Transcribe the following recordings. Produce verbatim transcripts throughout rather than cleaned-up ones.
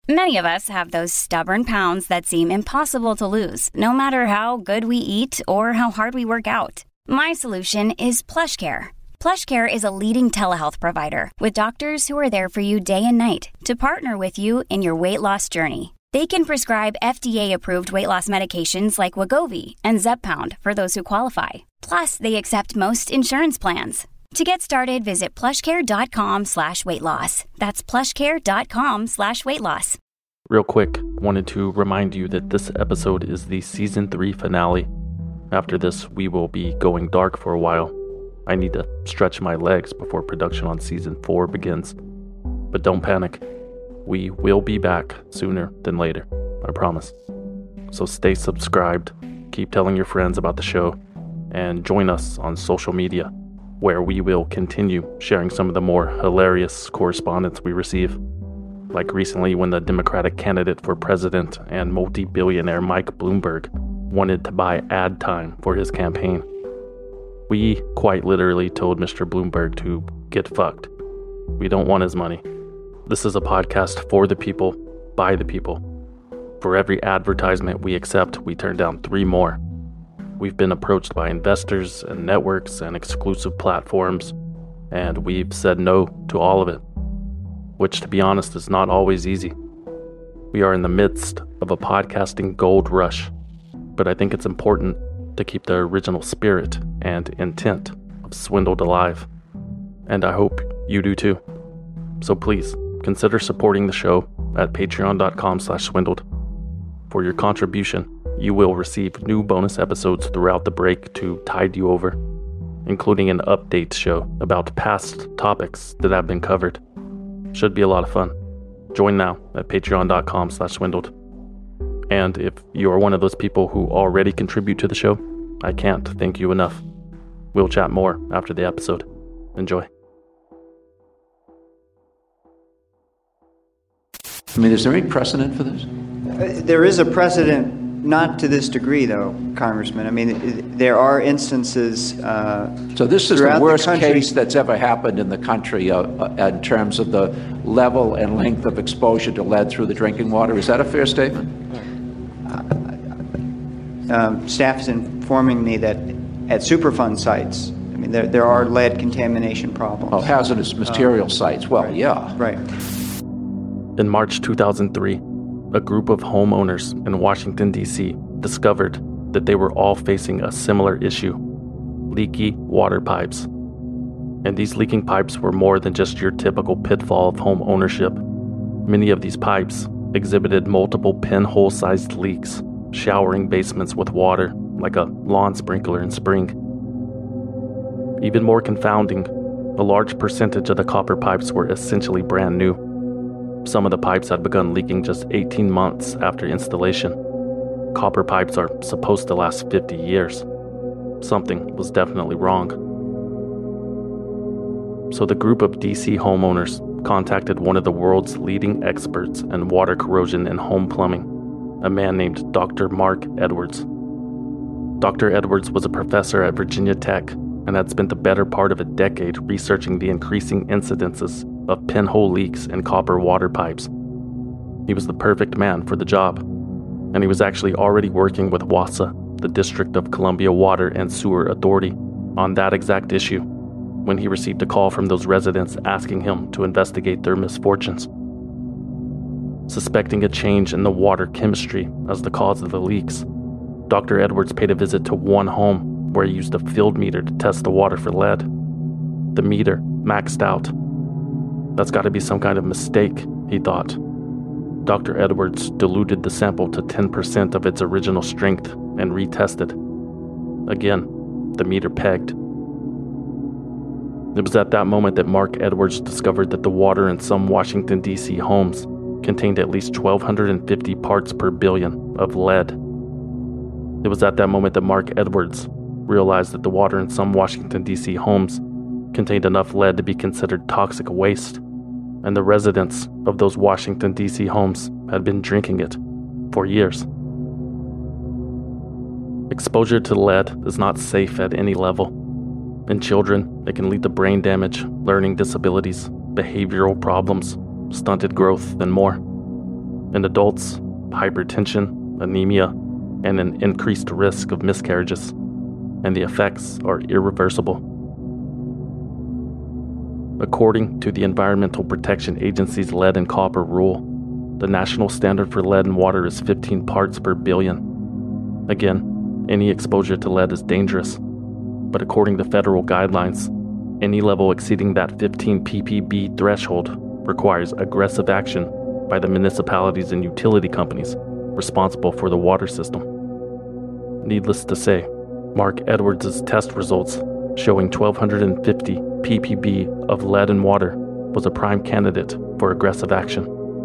Many of us have those stubborn pounds that seem impossible to lose, no matter how good we eat or how hard we work out. My solution is PlushCare. PlushCare is a leading telehealth provider with doctors who are there for you day and night to partner with you in your weight loss journey. They can prescribe F D A-approved weight loss medications like Wegovy and Zepbound for those who qualify. Plus, they accept most insurance plans. To get started, visit plushcare.com slash weight loss. That's plushcare.com slash weight loss. Real quick, wanted to remind you that this episode is the season three finale. After this, we will be going dark for a while. I need to stretch my legs before production on season four begins. But don't panic. We will be back sooner than later, I promise. So stay subscribed, keep telling your friends about the show, and join us on social media, where we will continue sharing some of the more hilarious correspondence we receive. Like recently when the Democratic candidate for president and multi-billionaire Mike Bloomberg wanted to buy ad time for his campaign. We quite literally told Mister Bloomberg to get fucked. We don't want his money. This is a podcast for the people, by the people. For every advertisement we accept, we turn down three more. We've been approached by investors and networks and exclusive platforms, and we've said no to all of it, which, to be honest, is not always easy. We are in the midst of a podcasting gold rush, but I think it's important to keep the original spirit and intent of Swindled alive, and I hope you do too. So please, consider supporting the show at patreon.com slash swindled. For your contribution, you will receive new bonus episodes throughout the break to tide you over, including an update show about past topics that have been covered. Should be a lot of fun. Join now at patreon.com slash swindled. And if you are one of those people who already contribute to the show, I can't thank you enough. We'll chat more after the episode. Enjoy. I mean, is there any precedent for this? Uh, there is a precedent. Not to this degree, though, Congressman. I mean, there are instances. Uh, so this is the worst the case that's ever happened in the country uh, uh, in terms of the level and length of exposure to lead through the drinking water. Is that a fair statement? Uh, um, staff is informing me that at Superfund sites, I mean, there there are lead contamination problems. Oh, hazardous material uh, sites. Well, right, yeah. Right. In March two thousand three, a group of homeowners in Washington, D C discovered that they were all facing a similar issue: leaky water pipes. And these leaking pipes were more than just your typical pitfall of home ownership. Many of these pipes exhibited multiple pinhole-sized leaks, showering basements with water like a lawn sprinkler in spring. Even more confounding, a large percentage of the copper pipes were essentially brand new. Some of the pipes had begun leaking just eighteen months after installation. Copper pipes are supposed to last fifty years. Something was definitely wrong. So the group of D C homeowners contacted one of the world's leading experts in water corrosion and home plumbing, a man named Doctor Mark Edwards. Doctor Edwards was a professor at Virginia Tech and had spent the better part of a decade researching the increasing incidences of pinhole leaks in copper water pipes. He was the perfect man for the job, and he was actually already working with WASA, the District of Columbia Water and Sewer Authority, on that exact issue when he received a call from those residents asking him to investigate their misfortunes. Suspecting a change in the water chemistry as the cause of the leaks, Doctor Edwards paid a visit to one home where he used a field meter to test the water for lead. The meter maxed out. That's got to be some kind of mistake, he thought. Doctor Edwards diluted the sample to ten percent of its original strength and retested. Again, the meter pegged. It was at that moment that Mark Edwards discovered that the water in some Washington, D C homes contained at least twelve fifty parts per billion of lead. It was at that moment that Mark Edwards realized that the water in some Washington, D C homes contained enough lead to be considered toxic waste, and the residents of those Washington, D C homes had been drinking it for years. Exposure to lead is not safe at any level. In children, it can lead to brain damage, learning disabilities, behavioral problems, stunted growth, and more. In adults, hypertension, anemia, and an increased risk of miscarriages, and the effects are irreversible. According to the Environmental Protection Agency's lead and copper rule, the national standard for lead in water is fifteen parts per billion. Again, any exposure to lead is dangerous, but according to federal guidelines, any level exceeding that fifteen p p b threshold requires aggressive action by the municipalities and utility companies responsible for the water system. Needless to say, Mark Edwards' test results showing twelve fifty p p b of lead in water was a prime candidate for aggressive action.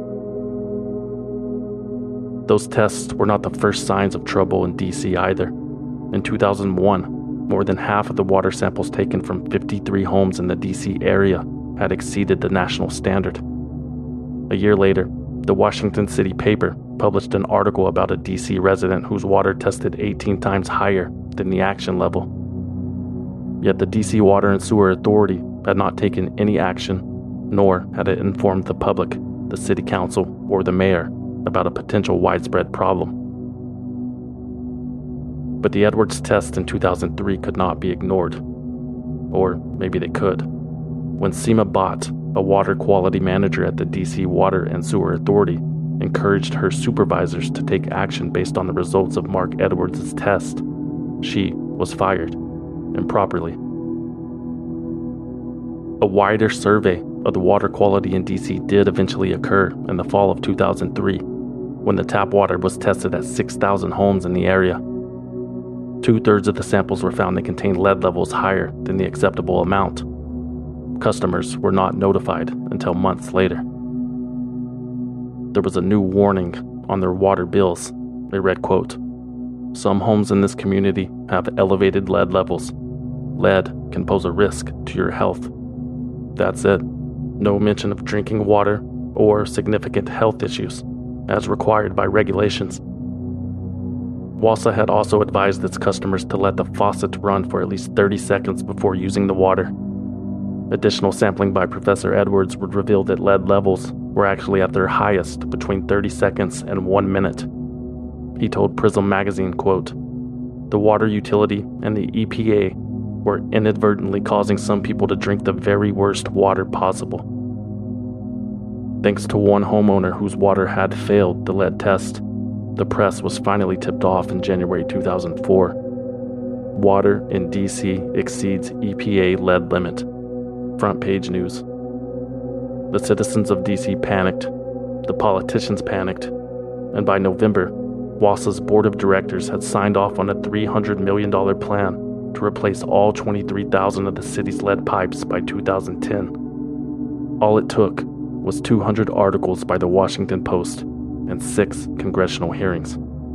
Those tests were not the first signs of trouble in D C either. In two thousand one, more than half of the water samples taken from fifty-three homes in the D C area had exceeded the national standard. A year later, the Washington City paper published an article about a D C resident whose water tested eighteen times higher than the action level. Yet the D C Water and Sewer Authority had not taken any action, nor had it informed the public, the city council, or the mayor about a potential widespread problem. But the Edwards test in two thousand three could not be ignored. Or maybe they could. When Seema Bhatt, a water quality manager at the D C Water and Sewer Authority, encouraged her supervisors to take action based on the results of Mark Edwards' test, she was fired, improperly. A wider survey of the water quality in D C did eventually occur in the fall of two thousand three, when the tap water was tested at six thousand homes in the area. Two-thirds of the samples were found to contain lead levels higher than the acceptable amount. Customers were not notified until months later. There was a new warning on their water bills. It read, quote, "Some homes in this community have elevated lead levels. Lead can pose a risk to your health." That's it. No mention of drinking water or significant health issues, as required by regulations. WASA had also advised its customers to let the faucet run for at least thirty seconds before using the water. Additional sampling by Professor Edwards would reveal that lead levels were actually at their highest between thirty seconds and one minute. He told Prism magazine, quote, "The water utility and the E P A were inadvertently causing some people to drink the very worst water possible." Thanks to one homeowner whose water had failed the lead test, the press was finally tipped off in January two thousand four. Water in D C exceeds E P A lead limit. Front page news. The citizens of D C panicked, the politicians panicked, and by November, WASA's board of directors had signed off on a three hundred million dollars plan to replace all twenty-three thousand of the city's lead pipes by two thousand ten. All it took was two hundred articles by the Washington Post and six congressional hearings.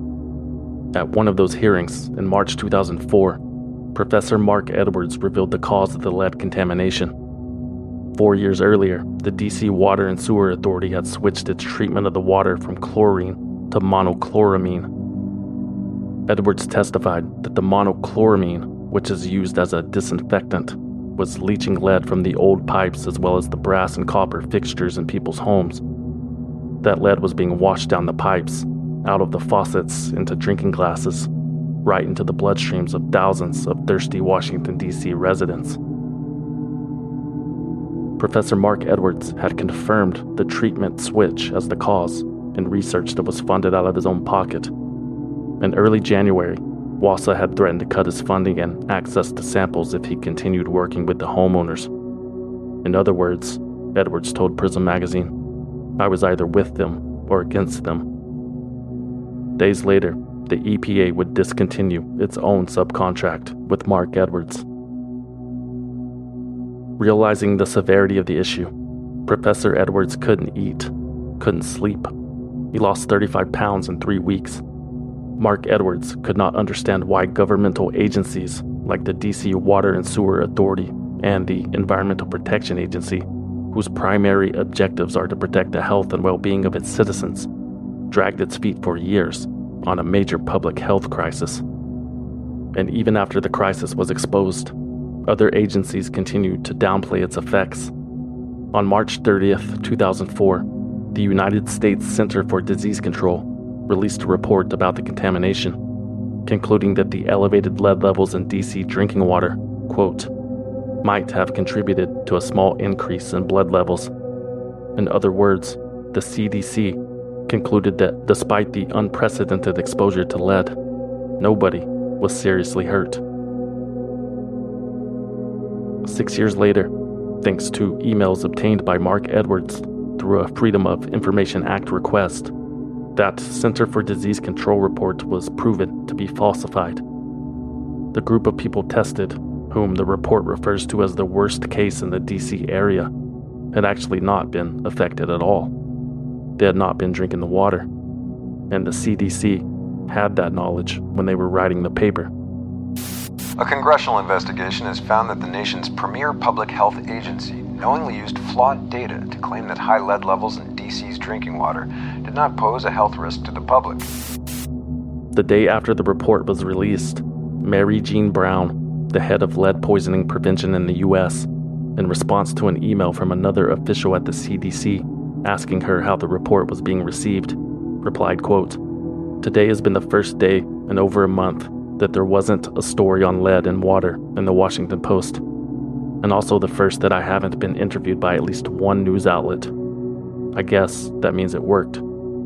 At one of those hearings, in March two thousand four, Professor Mark Edwards revealed the cause of the lead contamination. Four years earlier, the D C Water and Sewer Authority had switched its treatment of the water from chlorine to monochloramine. Edwards testified that the monochloramine, which is used as a disinfectant, was leaching lead from the old pipes as well as the brass and copper fixtures in people's homes. That lead was being washed down the pipes, out of the faucets into drinking glasses, right into the bloodstreams of thousands of thirsty Washington, D C residents. Professor Mark Edwards had confirmed the treatment switch as the cause in research that was funded out of his own pocket. In early January, WASA had threatened to cut his funding and access to samples if he continued working with the homeowners. In other words, Edwards told Prism magazine, "I was either with them or against them." Days later, the E P A would discontinue its own subcontract with Mark Edwards. Realizing the severity of the issue, Professor Edwards couldn't eat, couldn't sleep. He lost thirty-five pounds in three weeks. Mark Edwards could not understand why governmental agencies like the D C Water and Sewer Authority and the Environmental Protection Agency, whose primary objectives are to protect the health and well-being of its citizens, dragged its feet for years on a major public health crisis. And even after the crisis was exposed, other agencies continued to downplay its effects. On March thirtieth, two thousand four, the United States Center for Disease Control released a report about the contamination, concluding that the elevated lead levels in D C drinking water, quote, might have contributed to a small increase in blood levels. In other words, the C D C concluded that despite the unprecedented exposure to lead, nobody was seriously hurt. Six years later, thanks to emails obtained by Mark Edwards through a Freedom of Information Act request, that Center for Disease Control report was proven to be falsified. The group of people tested, whom the report refers to as the worst case in the D C area, had actually not been affected at all. They had not been drinking the water, and the C D C had that knowledge when they were writing the paper. A congressional investigation has found that the nation's premier public health agency knowingly used flawed data to claim that high lead levels in D C's drinking water did not pose a health risk to the public. The day after the report was released, Mary Jean Brown, the head of lead poisoning prevention in the U S, in response to an email from another official at the C D C asking her how the report was being received, replied, quote, "Today has been the first day in over a month that there wasn't a story on lead in water in the Washington Post, and also the first that I haven't been interviewed by at least one news outlet. I guess that means it worked."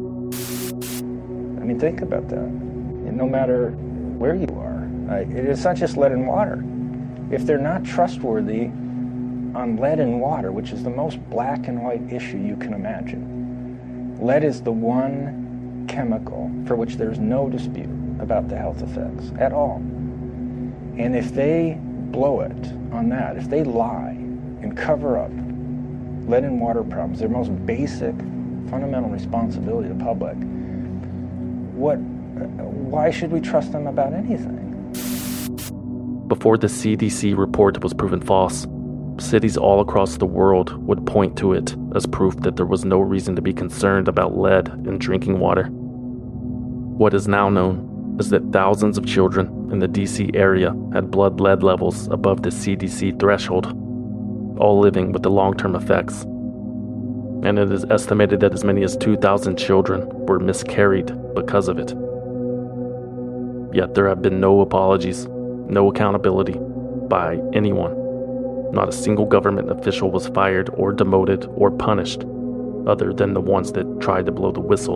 I mean, think about that. And no matter where you are, uh, it's not just lead and water. If they're not trustworthy on lead and water, which is the most black and white issue you can imagine, lead is the one chemical for which there's no dispute about the health effects at all. And if they blow it on that, if they lie and cover up lead and water problems, their most basic fundamental responsibility to the public, what, why should we trust them about anything? Before the C D C report was proven false, cities all across the world would point to it as proof that there was no reason to be concerned about lead in drinking water. What is now known is that thousands of children in the D C area had blood lead levels above the C D C threshold, all living with the long-term effects. And it is estimated that as many as two thousand children were miscarried because of it. Yet there have been no apologies, no accountability by anyone. Not a single government official was fired or demoted or punished, other than the ones that tried to blow the whistle.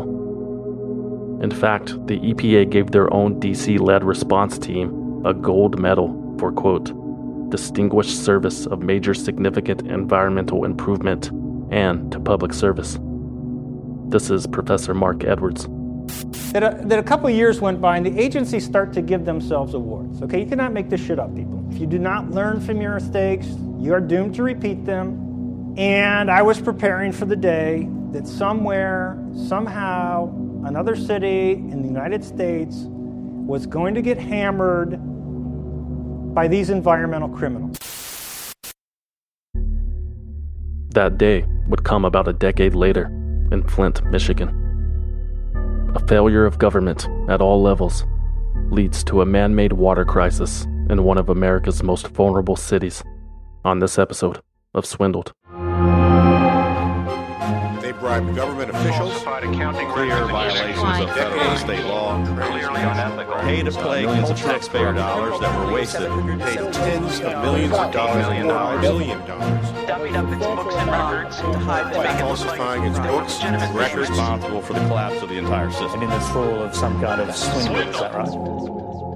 In fact, the E P A gave their own D C lead response team a gold medal for, quote, distinguished service of major significant environmental improvement and to public service. This is Professor Mark Edwards. That a, that a couple of years went by and the agencies start to give themselves awards. Okay, you cannot make this shit up, people. If you do not learn from your mistakes, you are doomed to repeat them. And I was preparing for the day that somewhere, somehow, another city in the United States was going to get hammered by these environmental criminals. That day would come about a decade later in Flint, Michigan. A failure of government at all levels leads to a man-made water crisis in one of America's most vulnerable cities. On this episode of Swindled. They bribed government officials, clear violations of federal and state law, pay to play millions of taxpayer dollars that were wasted, paid tens of millions of dollars, million dollars, billion dollars, dumping up its books and records to hide the falsifying its books and records, responsible for the collapse of the entire system. And in this role of some kind of swindle, is that right?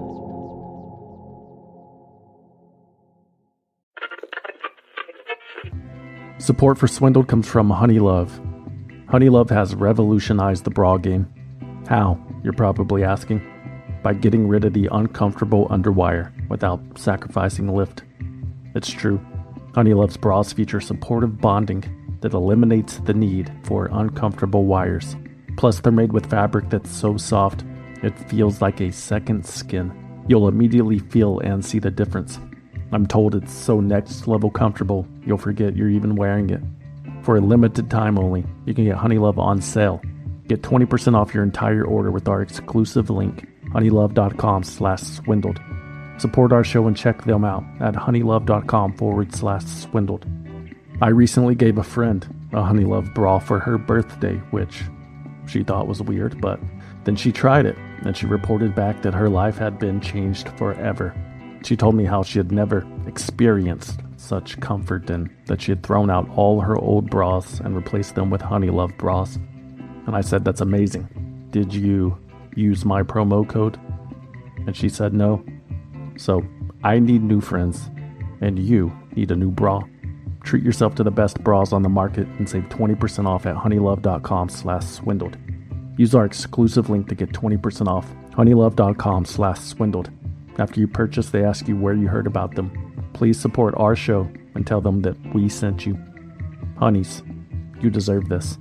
Support for Swindled comes from Honeylove. Honeylove has revolutionized the bra game. How, you're probably asking? By getting rid of the uncomfortable underwire without sacrificing lift. It's true. Honeylove's bras feature supportive bonding that eliminates the need for uncomfortable wires. Plus, they're made with fabric that's so soft, it feels like a second skin. You'll immediately feel and see the difference. I'm told it's so next level comfortable, you'll forget you're even wearing it. For a limited time only, you can get Honeylove on sale. Get twenty percent off your entire order with our exclusive link, honeylove.com slash swindled. Support our show and check them out at honeylove.com forward slash swindled. I recently gave a friend a Honey Love bra for her birthday, which she thought was weird, but then she tried it, and she reported back that her life had been changed forever. She told me how she had never experienced such comfort and that she had thrown out all her old bras and replaced them with Honey Love bras. And I said, "That's amazing. Did you use my promo code?" And she said no. So I need new friends, and you need a new bra. Treat yourself to the best bras on the market and save twenty percent off at honeylove.com slash swindled. Use our exclusive link to get twenty percent off, honeylove.com slash swindled. After you purchase, they ask you where you heard about them. Please support our show and tell them that we sent you. Honeys, you deserve this.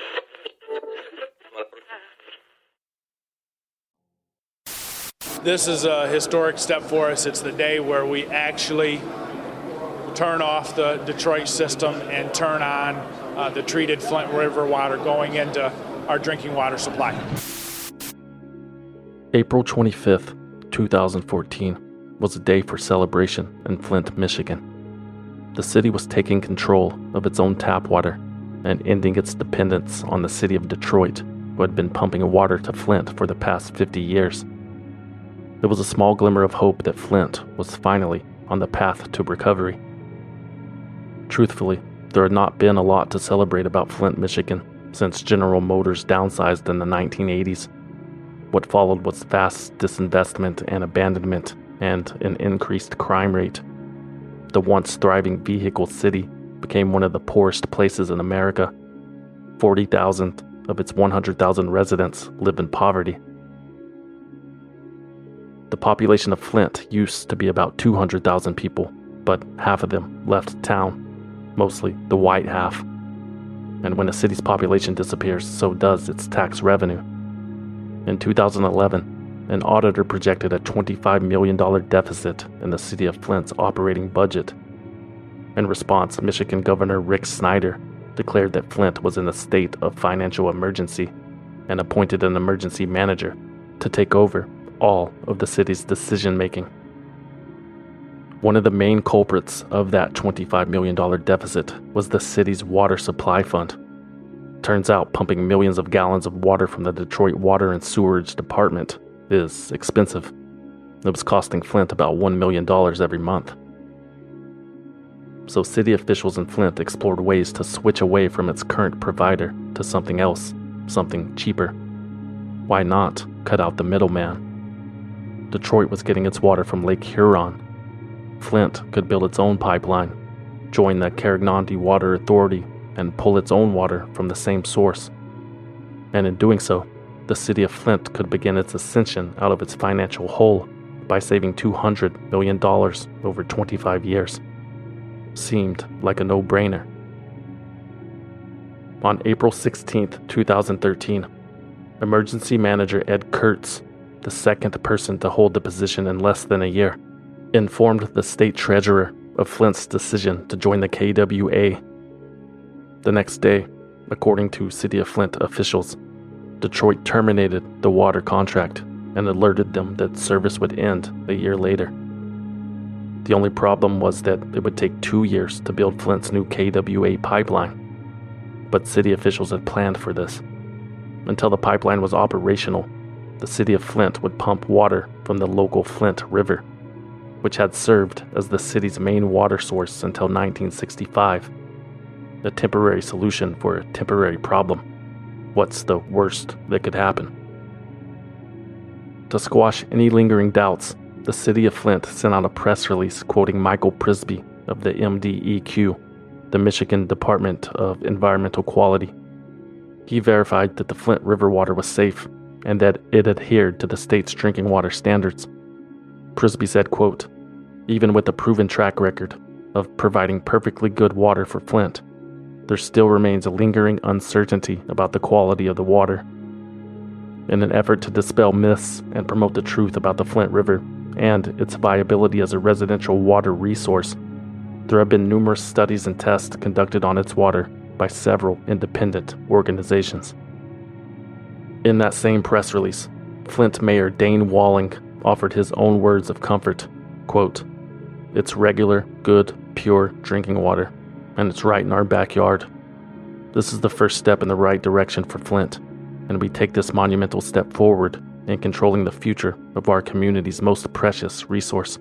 This is a historic step for us. It's the day where we actually turn off the Detroit system and turn on uh, the treated Flint River water going into our drinking water supply. April twenty-fifth, twenty fourteen was a day for celebration in Flint, Michigan. The city was taking control of its own tap water and ending its dependence on the city of Detroit, who had been pumping water to Flint for the past fifty years. There was a small glimmer of hope that Flint was finally on the path to recovery. Truthfully, there had not been a lot to celebrate about Flint, Michigan, since General Motors downsized in the nineteen eighties. What followed was vast disinvestment and abandonment and an increased crime rate. The once thriving vehicle city became one of the poorest places in America. forty thousand of its one hundred thousand residents live in poverty. The population of Flint used to be about two hundred thousand people, but half of them left town, mostly the white half. And when a city's population disappears, so does its tax revenue. In two thousand eleven, an auditor projected a twenty-five million dollars deficit in the city of Flint's operating budget. In response, Michigan Governor Rick Snyder declared that Flint was in a state of financial emergency and appointed an emergency manager to take over all of the city's decision-making. One of the main culprits of that twenty-five million dollars deficit was the city's water supply fund. Turns out pumping millions of gallons of water from the Detroit Water and Sewerage Department is expensive. It was costing Flint about one million dollars every month. So city officials in Flint explored ways to switch away from its current provider to something else, something cheaper. Why not cut out the middleman? Detroit was getting its water from Lake Huron. Flint could build its own pipeline, join the Carignan Water Authority, and pull its own water from the same source. And in doing so, the city of Flint could begin its ascension out of its financial hole by saving two hundred million dollars over twenty-five years. Seemed like a no-brainer. On April sixteenth, twenty thirteen, Emergency Manager Ed Kurtz, the second person to hold the position in less than a year, informed the state treasurer of Flint's decision to join the K W A. The next day, according to City of Flint officials, Detroit terminated the water contract and alerted them that service would end a year later. The only problem was that it would take two years to build Flint's new K W A pipeline. But city officials had planned for this. Until the pipeline was operational, the city of Flint would pump water from the local Flint River, which had served as the city's main water source until nineteen sixty-five. A temporary solution for a temporary problem. What's the worst that could happen? To squash any lingering doubts, the city of Flint sent out a press release quoting Michael Prisby of the M D E Q, the Michigan Department of Environmental Quality. He verified that the Flint River water was safe and that it adhered to the state's drinking water standards. Prisby said, quote, "Even with a proven track record of providing perfectly good water for Flint, there still remains a lingering uncertainty about the quality of the water. In an effort to dispel myths and promote the truth about the Flint River and its viability as a residential water resource, there have been numerous studies and tests conducted on its water by several independent organizations." In that same press release, Flint Mayor Dane Walling offered his own words of comfort, quote, "It's regular, good, pure drinking water, and it's right in our backyard." This is the first step in the right direction for Flint, and we take this monumental step forward in controlling the future of our community's most precious resource.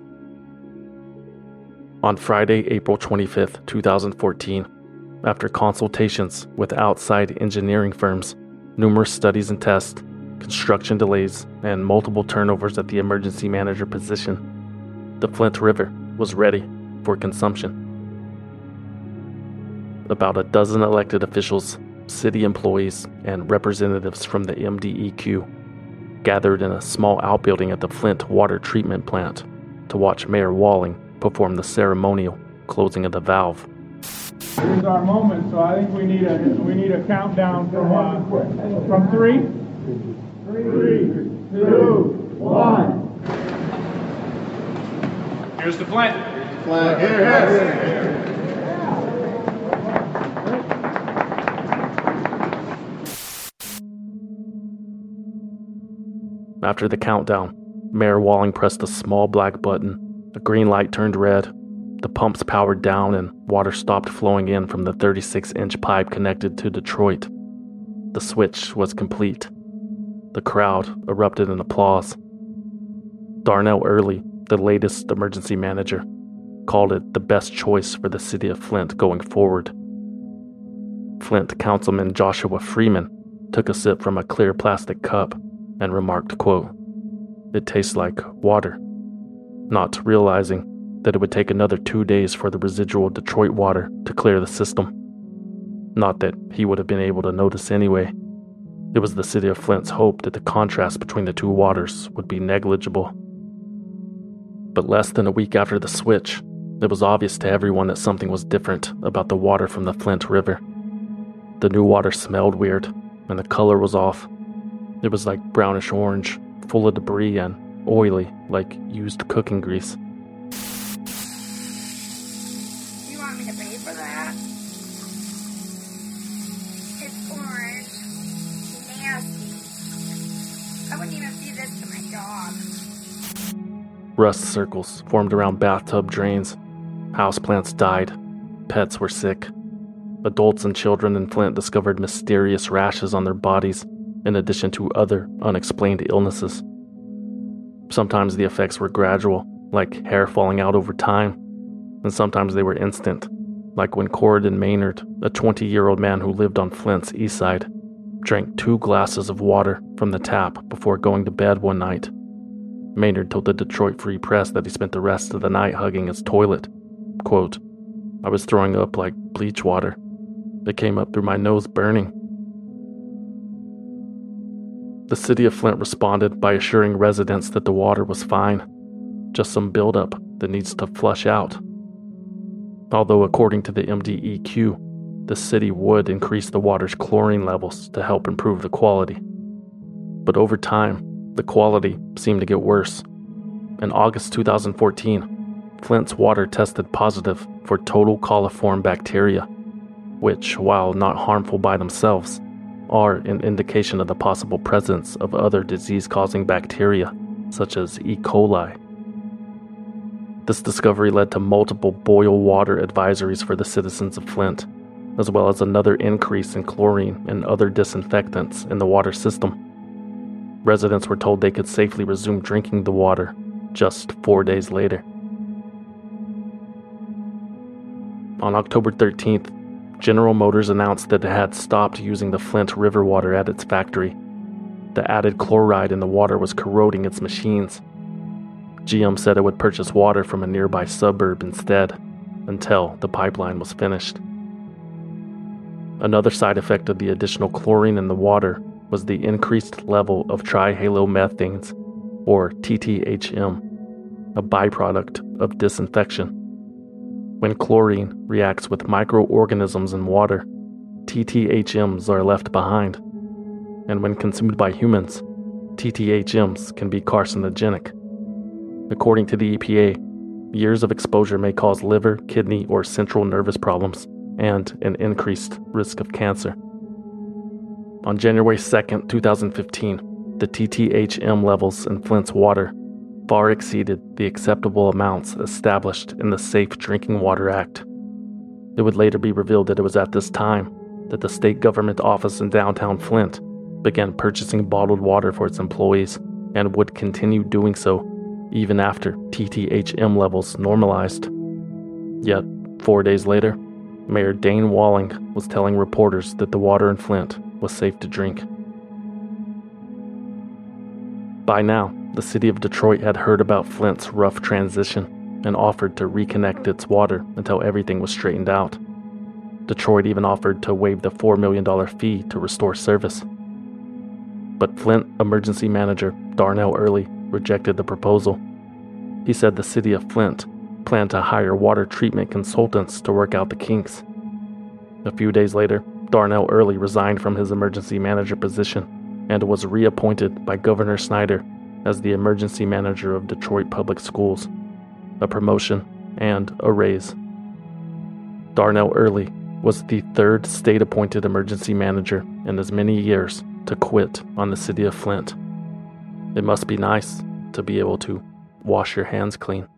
On Friday, April twenty-fifth, twenty fourteen, after consultations with outside engineering firms, numerous studies and tests, construction delays, and multiple turnovers at the emergency manager position, the Flint River was ready for consumption. About a dozen elected officials, city employees, and representatives from the M D E Q gathered in a small outbuilding at the Flint Water Treatment Plant to watch Mayor Walling perform the ceremonial closing of the valve. Here's our moment, so I think we need a we need a countdown from uh, from three. Three, two, one. Here's the Flint. Flag. Here, here. After the countdown, Mayor Walling pressed a small black button. A green light turned red. The pumps powered down and water stopped flowing in from the thirty-six inch pipe connected to Detroit. The switch was complete. The crowd erupted in applause. Darnell Early, the latest emergency manager, called it the best choice for the city of Flint going forward. Flint Councilman Joshua Freeman took a sip from a clear plastic cup and remarked, quote, "It tastes like water," not realizing that it would take another two days for the residual Detroit water to clear the system. Not that he would have been able to notice anyway. It was the city of Flint's hope that the contrast between the two waters would be negligible. But less than a week after the switch, it was obvious to everyone that something was different about the water from the Flint River. The new water smelled weird, and the color was off. It was like brownish orange, full of debris and oily like used cooking grease. You want me to pay for that? It's orange. Nasty. I wouldn't even feed this to my dog. Rust circles formed around bathtub drains. Houseplants died. Pets were sick. Adults and children in Flint discovered mysterious rashes on their bodies, in addition to other unexplained illnesses. Sometimes the effects were gradual, like hair falling out over time, and sometimes they were instant, like when Corridon Maynard, a twenty-year-old man who lived on Flint's east side, drank two glasses of water from the tap before going to bed one night. Maynard told the Detroit Free Press that he spent the rest of the night hugging his toilet. Quote, "I was throwing up like bleach water. It came up through my nose burning." The city of Flint responded by assuring residents that the water was fine, just some buildup that needs to flush out. Although according to the M D E Q, the city would increase the water's chlorine levels to help improve the quality. But over time, the quality seemed to get worse. In August two thousand fourteen, Flint's water tested positive for total coliform bacteria, which, while not harmful by themselves, are an indication of the possible presence of other disease-causing bacteria, such as E. coli. This discovery led to multiple boil water advisories for the citizens of Flint, as well as another increase in chlorine and other disinfectants in the water system. Residents were told they could safely resume drinking the water just four days later. On October thirteenth, General Motors announced that it had stopped using the Flint River water at its factory. The added chloride in the water was corroding its machines. G M said it would purchase water from a nearby suburb instead, until the pipeline was finished. Another side effect of the additional chlorine in the water was the increased level of trihalomethanes, or T T H M, a byproduct of disinfection. When chlorine reacts with microorganisms in water, T T H Ms are left behind, and when consumed by humans, T T H Ms can be carcinogenic. According to the E P A, years of exposure may cause liver, kidney, or central nervous problems, and an increased risk of cancer. On January second, twenty fifteen, the T T H M levels in Flint's water far exceeded the acceptable amounts established in the Safe Drinking Water Act. It would later be revealed that it was at this time that the state government office in downtown Flint began purchasing bottled water for its employees and would continue doing so even after T T H M levels normalized. Yet, four days later, Mayor Dane Walling was telling reporters that the water in Flint was safe to drink. By now, the city of Detroit had heard about Flint's rough transition and offered to reconnect its water until everything was straightened out. Detroit even offered to waive the four million dollars fee to restore service. But Flint Emergency Manager Darnell Early rejected the proposal. He said the city of Flint planned to hire water treatment consultants to work out the kinks. A few days later, Darnell Early resigned from his emergency manager position and was reappointed by Governor Snyder as the emergency manager of Detroit Public Schools, a promotion and a raise. Darnell Early was the third state-appointed emergency manager in as many years to quit on the city of Flint. It must be nice to be able to wash your hands clean.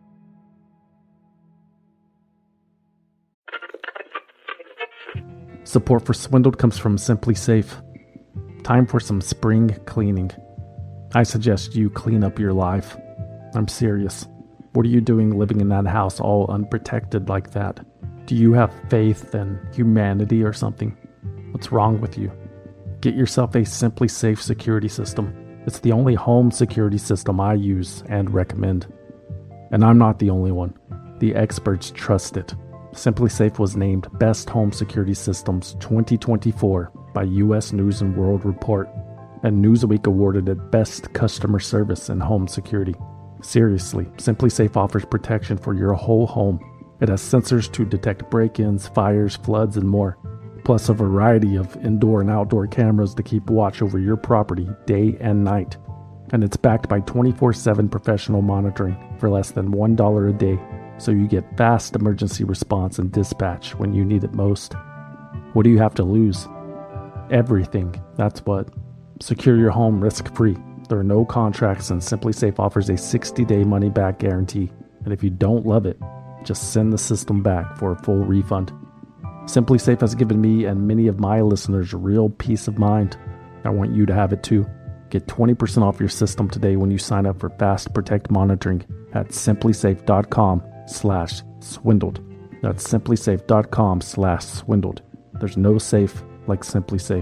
Support for Swindled comes from Simply Safe. Time for some spring cleaning. I suggest you clean up your life. I'm serious. What are you doing living in that house all unprotected like that? Do you have faith in humanity or something? What's wrong with you? Get yourself a Simply Safe security system. It's the only home security system I use and recommend. And I'm not the only one. The experts trust it. Simply Safe was named Best Home Security Systems twenty twenty-four by U S News and World Report, and Newsweek awarded it Best Customer Service in Home Security. Seriously, Simply Safe offers protection for your whole home. It has sensors to detect break-ins, fires, floods, and more, plus a variety of indoor and outdoor cameras to keep watch over your property day and night. And it's backed by twenty-four seven professional monitoring for less than one dollar a day, so you get fast emergency response and dispatch when you need it most. What do you have to lose? Everything, that's what. Secure your home risk-free. There are no contracts, and Simply Safe offers a sixty-day money-back guarantee. And if you don't love it, just send the system back for a full refund. Simply Safe has given me and many of my listeners real peace of mind. I want you to have it too. Get twenty percent off your system today when you sign up for Fast Protect monitoring at simplysafe.com slash swindled. That's simplysafe.com slash swindled. There's no safe like Simply Safe.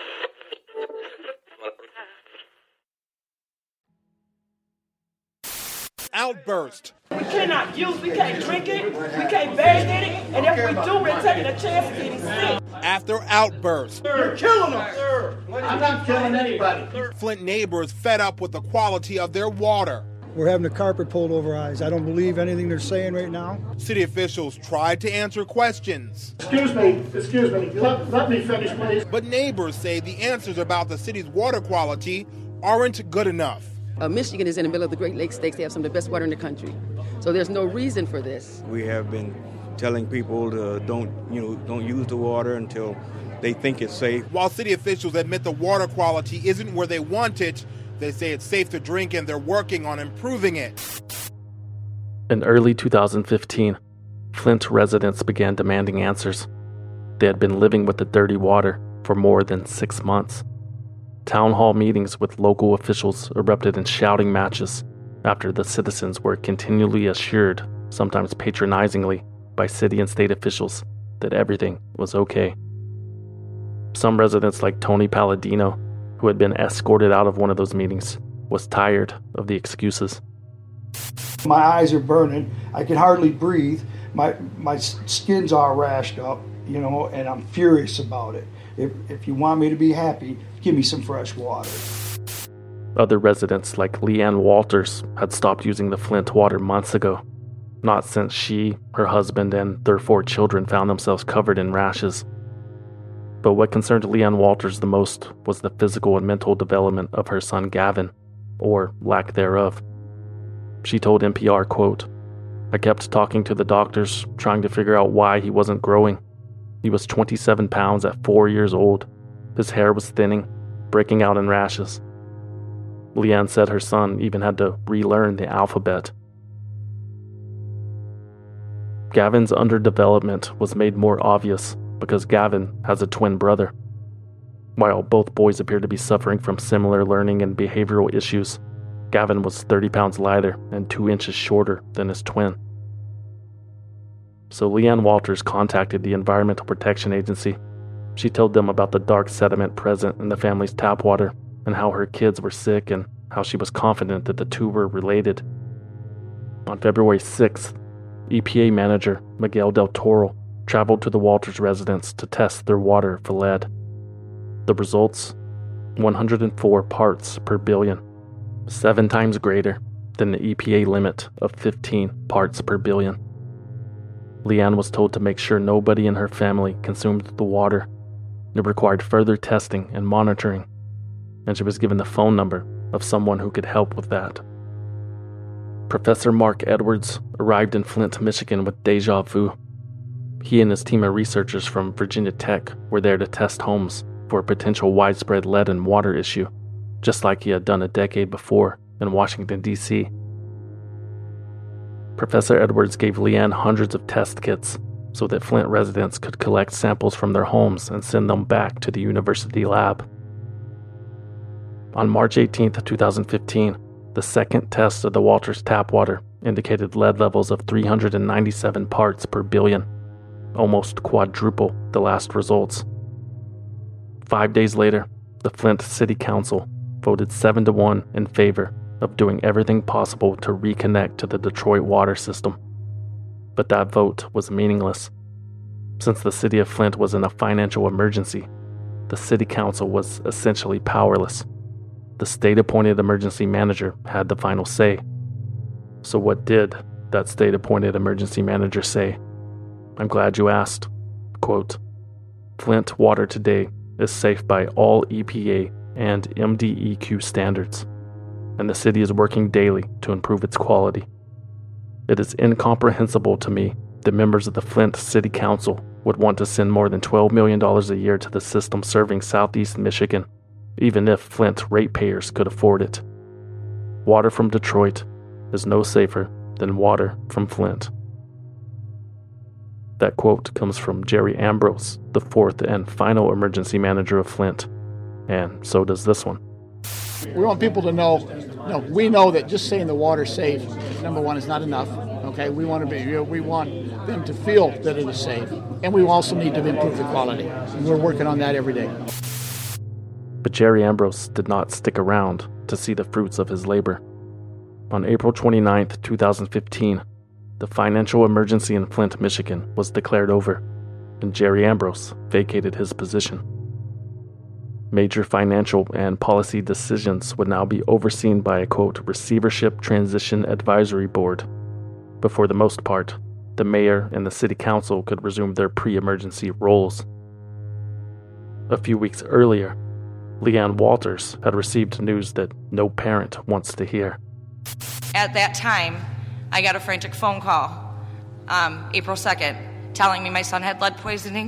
Outburst. We cannot use, we can't drink it, we can't bathe in it, and if we do, we're taking a chance of getting sick. After outburst. You're killing us. I'm not killing anybody. Flint neighbors fed up with the quality of their water. We're having the carpet pulled over our eyes. I don't believe anything they're saying right now. City officials tried to answer questions. Excuse me, excuse me. Let, let me finish, please. But neighbors say the answers about the city's water quality aren't good enough. Uh, Michigan is in the middle of the Great Lakes States. They have some of the best water in the country. So there's no reason for this. We have been telling people to don't, you know, don't use the water until they think it's safe. While city officials admit the water quality isn't where they want it, they say it's safe to drink and they're working on improving it. In early two thousand fifteen, Flint residents began demanding answers. They had been living with the dirty water for more than six months. Town hall meetings with local officials erupted in shouting matches after the citizens were continually assured, sometimes patronizingly, by city and state officials that everything was okay. Some residents like Tony Palladino, who had been escorted out of one of those meetings, was tired of the excuses. My eyes are burning. I can hardly breathe. My my skin's all rashed up, you know, and I'm furious about it. If if you want me to be happy, give me some fresh water. Other residents like Leanne Walters had stopped using the Flint water months ago, not since she, her husband, and their four children found themselves covered in rashes. But what concerned Leanne Walters the most was the physical and mental development of her son Gavin, or lack thereof. She told N P R, quote, "I kept talking to the doctors, trying to figure out why he wasn't growing. He was twenty-seven pounds at four years old. His hair was thinning, breaking out in rashes." Leanne said her son even had to relearn the alphabet. Gavin's underdevelopment was made more obvious because Gavin has a twin brother. While both boys appear to be suffering from similar learning and behavioral issues, Gavin was thirty pounds lighter and two inches shorter than his twin. So Leanne Walters contacted the Environmental Protection Agency. She told them about the dark sediment present in the family's tap water and how her kids were sick and how she was confident that the two were related. On February sixth, E P A manager Miguel Del Toro traveled to the Walters residence to test their water for lead. The results? one hundred four parts per billion, seven times greater than the E P A limit of fifteen parts per billion. Leanne was told to make sure nobody in her family consumed the water. It required further testing and monitoring, and she was given the phone number of someone who could help with that. Professor Mark Edwards arrived in Flint, Michigan with deja vu. He and his team of researchers from Virginia Tech were there to test homes for a potential widespread lead and water issue, just like he had done a decade before in Washington, D C Professor Edwards gave Leanne hundreds of test kits so that Flint residents could collect samples from their homes and send them back to the university lab. On March eighteenth, twenty fifteen, the second test of the Walters tap water indicated lead levels of three hundred ninety-seven parts per billion, almost quadruple the last results. Five days later, the Flint City Council voted seven to one in favor of doing everything possible to reconnect to the Detroit water system. But that vote was meaningless. Since the city of Flint was in a financial emergency, the city council was essentially powerless. The state-appointed emergency manager had the final say. So what did that state-appointed emergency manager say? I'm glad you asked. Quote, Flint water today is safe by all E P A and M D E Q standards, and the city is working daily to improve its quality. It is incomprehensible to me that members of the Flint City Council would want to send more than twelve million dollars a year to the system serving Southeast Michigan, even if Flint ratepayers could afford it. Water from Detroit is no safer than water from Flint. That quote comes from Jerry Ambrose, the fourth and final emergency manager of Flint, and so does this one. We want people to know, no, we know that just saying the water's safe, number one, is not enough. Okay, we want to be, you know, we want them to feel that it is safe, and we also need to improve the quality. And we're working on that every day. But Jerry Ambrose did not stick around to see the fruits of his labor. On April twenty-ninth, twenty fifteen, the financial emergency in Flint, Michigan was declared over, and Jerry Ambrose vacated his position. Major financial and policy decisions would now be overseen by a, quote, Receivership Transition Advisory Board. But for the most part, the mayor and the city council could resume their pre-emergency roles. A few weeks earlier, Leanne Walters had received news that no parent wants to hear. At that time, I got a frantic phone call, um, April second, telling me my son had lead poisoning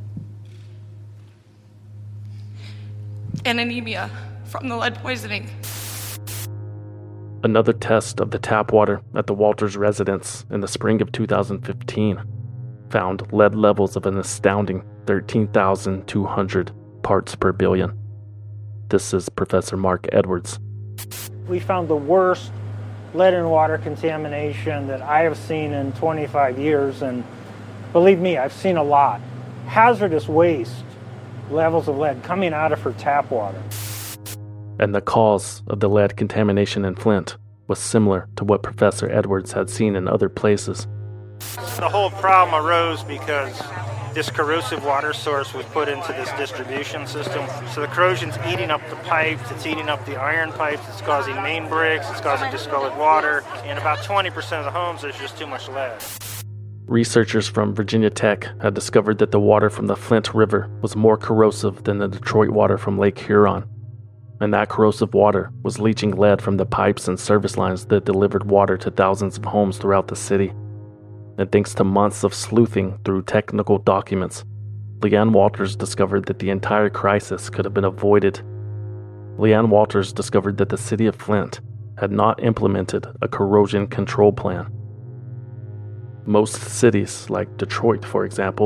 and anemia from the lead poisoning. Another test of the tap water at the Walters residence in the spring of two thousand fifteen found lead levels of an astounding thirteen thousand two hundred parts per billion. This is Professor Mark Edwards. We found the worst lead and water contamination that I have seen in twenty-five years, and believe me, I've seen a lot. Hazardous waste levels of lead coming out of her tap water. And the cause of the lead contamination in Flint was similar to what Professor Edwards had seen in other places. The whole problem arose because this corrosive water source was put into this distribution system. So the corrosion's eating up the pipes, it's eating up the iron pipes, it's causing main breaks, it's causing discolored water. In about twenty percent of the homes, there's just too much lead. Researchers from Virginia Tech had discovered that the water from the Flint River was more corrosive than the Detroit water from Lake Huron. And that corrosive water was leaching lead from the pipes and service lines that delivered water to thousands of homes throughout the city. And thanks to months of sleuthing through technical documents, Leanne Walters discovered that the entire crisis could have been avoided. Leanne Walters discovered that the city of Flint had not implemented a corrosion control plan. Most cities, like Detroit for example,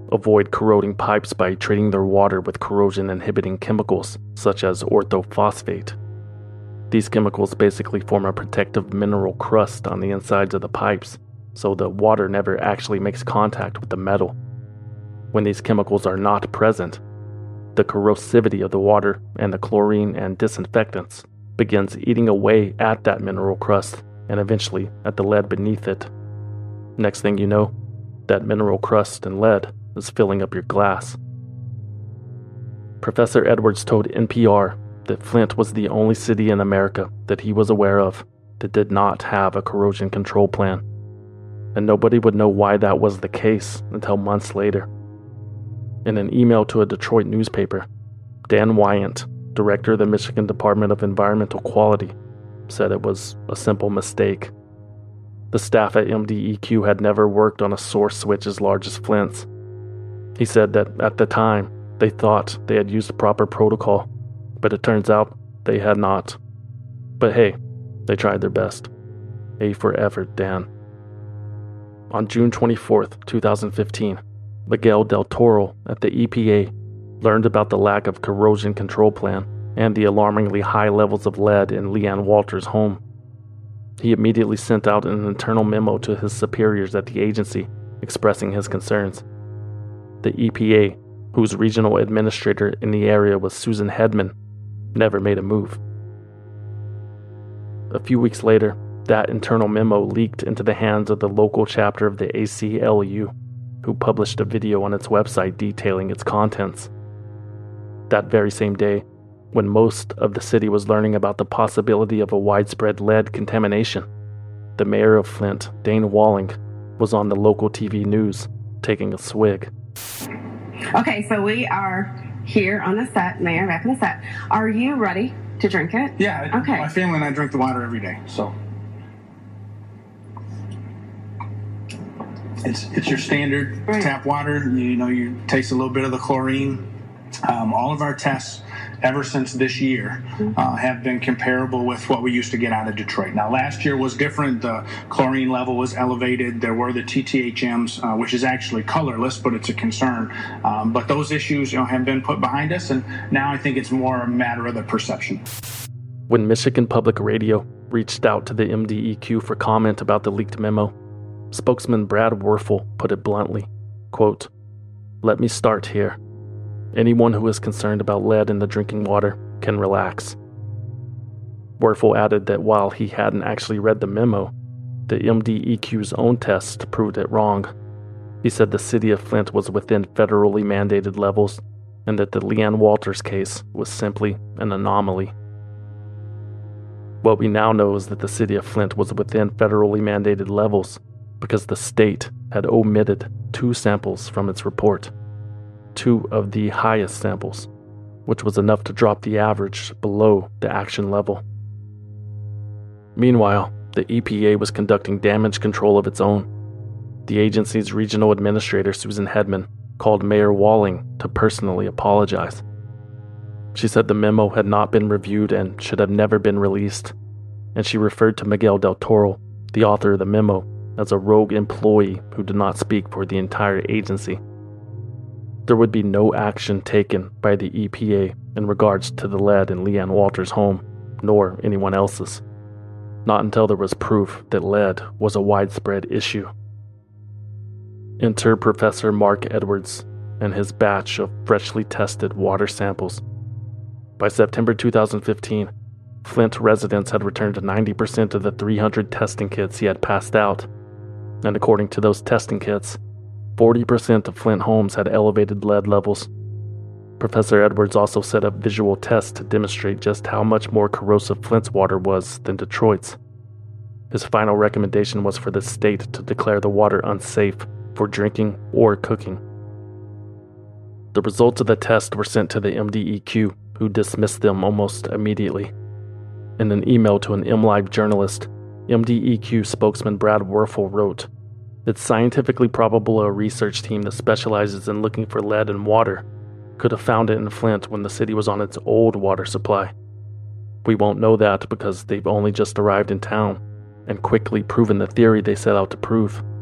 avoid corroding pipes by treating their water with corrosion-inhibiting chemicals such as orthophosphate. These chemicals basically form a protective mineral crust on the insides of the pipes, so the water never actually makes contact with the metal. When these chemicals are not present, the corrosivity of the water and the chlorine and disinfectants begins eating away at that mineral crust and eventually at the lead beneath it. Next thing you know, that mineral crust and lead is filling up your glass. Professor Edwards told N P R that Flint was the only city in America that he was aware of that did not have a corrosion control plan, and nobody would know why that was the case until months later. In an email to a Detroit newspaper, Dan Wyant, director of the Michigan Department of Environmental Quality, said it was a simple mistake. The staff at M D E Q had never worked on a source switch as large as Flint's. He said that at the time, they thought they had used proper protocol, but it turns out they had not. But hey, they tried their best. A for effort, Dan. On June twenty-fourth, twenty fifteen, Miguel Del Toro at the E P A learned about the lack of corrosion control plan and the alarmingly high levels of lead in Leanne Walters' home. He immediately sent out an internal memo to his superiors at the agency expressing his concerns. The E P A, whose regional administrator in the area was Susan Hedman, never made a move. A few weeks later, that internal memo leaked into the hands of the local chapter of the A C L U, who published a video on its website detailing its contents. That very same day, when most of the city was learning about the possibility of a widespread lead contamination, the mayor of Flint, Dane Walling, was on the local T V news, taking a swig. Okay, so we are here on the set, Mayor, back on the set. Are you ready to drink it? Yeah, okay. My family and I drink the water every day, so. It's it's your standard right. tap water. You know, you taste a little bit of the chlorine. Um, all of our tests ever since this year uh, have been comparable with what we used to get out of Detroit. Now, last year was different. The chlorine level was elevated. There were the T T H Ms, uh, which is actually colorless, but it's a concern. Um, but those issues, you know, have been put behind us, and now I think it's more a matter of the perception. When Michigan Public Radio reached out to the M D E Q for comment about the leaked memo, spokesman Brad Werfel put it bluntly, quote, "Let me start here. Anyone who is concerned about lead in the drinking water can relax." Werfel added that while he hadn't actually read the memo, the M D E Q's own test proved it wrong. He said the city of Flint was within federally mandated levels and that the Leanne Walters case was simply an anomaly. What we now know is that the city of Flint was within federally mandated levels because the state had omitted two samples from its report. Two of the highest samples, which was enough to drop the average below the action level. Meanwhile, the E P A was conducting damage control of its own. The agency's regional administrator, Susan Hedman, called Mayor Walling to personally apologize. She said the memo had not been reviewed and should have never been released, and she referred to Miguel Del Toro, the author of the memo, as a rogue employee who did not speak for the entire agency. There would be no action taken by the E P A in regards to the lead in Leanne Walters' home, nor anyone else's. Not until there was proof that lead was a widespread issue. Enter Professor Mark Edwards and his batch of freshly tested water samples. By September two thousand fifteen, Flint residents had returned to ninety percent of the three hundred testing kits he had passed out, and according to those testing kits, forty percent of Flint homes had elevated lead levels. Professor Edwards also set up visual tests to demonstrate just how much more corrosive Flint's water was than Detroit's. His final recommendation was for the state to declare the water unsafe for drinking or cooking. The results of the test were sent to the M D E Q, who dismissed them almost immediately. In an email to an MLive journalist, M D E Q spokesman Brad Werfel wrote, "It's scientifically probable a research team that specializes in looking for lead in water could have found it in Flint when the city was on its old water supply. We won't know that because they've only just arrived in town and quickly proven the theory they set out to prove.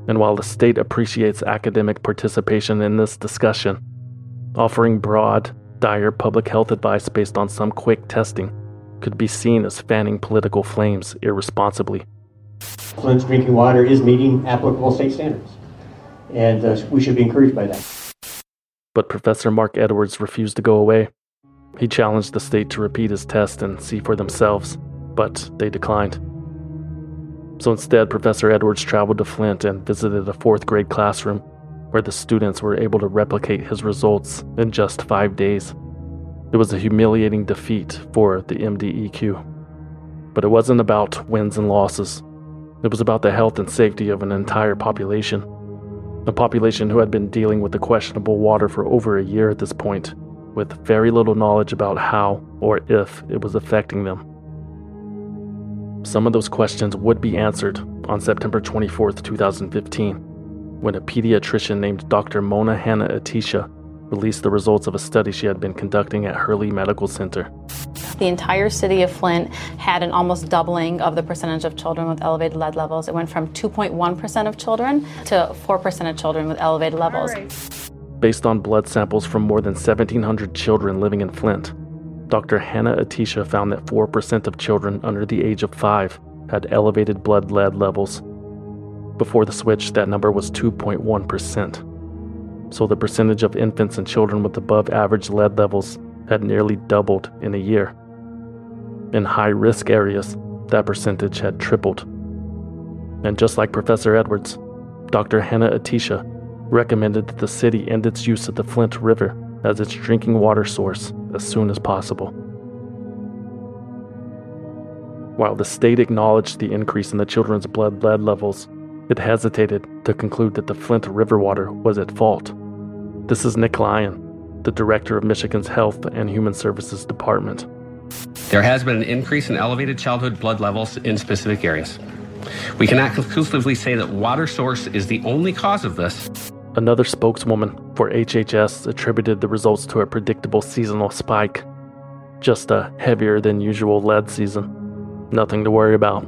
And while the state appreciates academic participation in this discussion, offering broad, dire public health advice based on some quick testing could be seen as fanning political flames irresponsibly. Flint's drinking water is meeting applicable state standards, and uh, we should be encouraged by that. But Professor Mark Edwards refused to go away. He challenged the state to repeat his test and see for themselves, but they declined. So instead, Professor Edwards traveled to Flint and visited a fourth grade classroom where the students were able to replicate his results in just five days. It was a humiliating defeat for the M D E Q. But it wasn't about wins and losses. It was about the health and safety of an entire population. A population who had been dealing with the questionable water for over a year at this point, with very little knowledge about how or if it was affecting them. Some of those questions would be answered on September twenty-fourth, twenty fifteen, when a pediatrician named Doctor Mona Hanna-Attisha released the results of a study she had been conducting at Hurley Medical Center. The entire city of Flint had an almost doubling of the percentage of children with elevated lead levels. It went from two point one percent of children to four percent of children with elevated levels. Based on blood samples from more than seventeen hundred children living in Flint, Doctor Hanna-Attisha found that four percent of children under the age of five had elevated blood lead levels. Before the switch, that number was two point one percent. So the percentage of infants and children with above average lead levels had nearly doubled in a year. In high-risk areas, that percentage had tripled. And just like Professor Edwards, Doctor Hanna-Attisha recommended that the city end its use of the Flint River as its drinking water source as soon as possible. While the state acknowledged the increase in the children's blood lead levels, it hesitated to conclude that the Flint River water was at fault. This is Nick Lyon, the director of Michigan's Health and Human Services Department. There has been an increase in elevated childhood blood levels in specific areas. We cannot conclusively say that water source is the only cause of this. Another spokeswoman for H H S attributed the results to a predictable seasonal spike. Just a heavier than usual lead season. Nothing to worry about.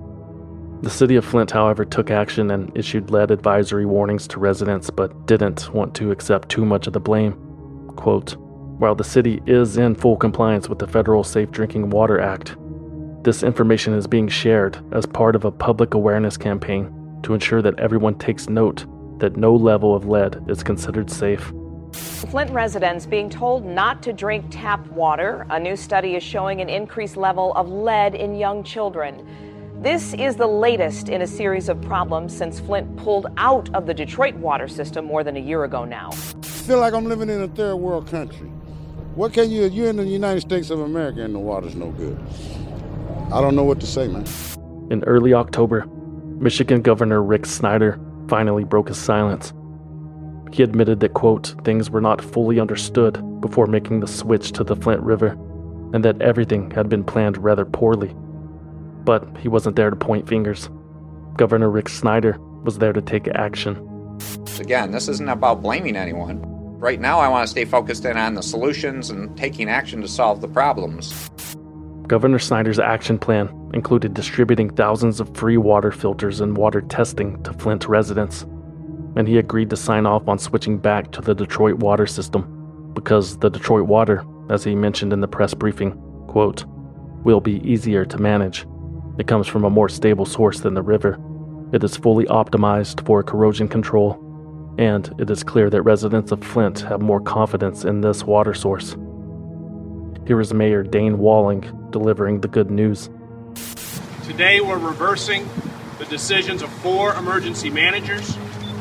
The city of Flint, however, took action and issued lead advisory warnings to residents, but didn't want to accept too much of the blame. Quote, "While the city is in full compliance with the Federal Safe Drinking Water Act, this information is being shared as part of a public awareness campaign to ensure that everyone takes note that no level of lead is considered safe." Flint residents being told not to drink tap water. A new study is showing an increased level of lead in young children. This is the latest in a series of problems since Flint pulled out of the Detroit water system more than a year ago now. I feel like I'm living in a third world country. What can you, you're in the United States of America and the water's no good. I don't know what to say, man. In early October, Michigan Governor Rick Snyder finally broke his silence. He admitted that, quote, things were not fully understood before making the switch to the Flint River, and that everything had been planned rather poorly. But he wasn't there to point fingers. Governor Rick Snyder was there to take action. Again, this isn't about blaming anyone. Right now, I want to stay focused in on the solutions and taking action to solve the problems. Governor Snyder's action plan included distributing thousands of free water filters and water testing to Flint residents, and he agreed to sign off on switching back to the Detroit water system because the Detroit water, as he mentioned in the press briefing, quote, will be easier to manage. It comes from a more stable source than the river. It is fully optimized for corrosion control, and it is clear that residents of Flint have more confidence in this water source. Here is Mayor Dane Walling delivering the good news. Today we're reversing the decisions of four emergency managers.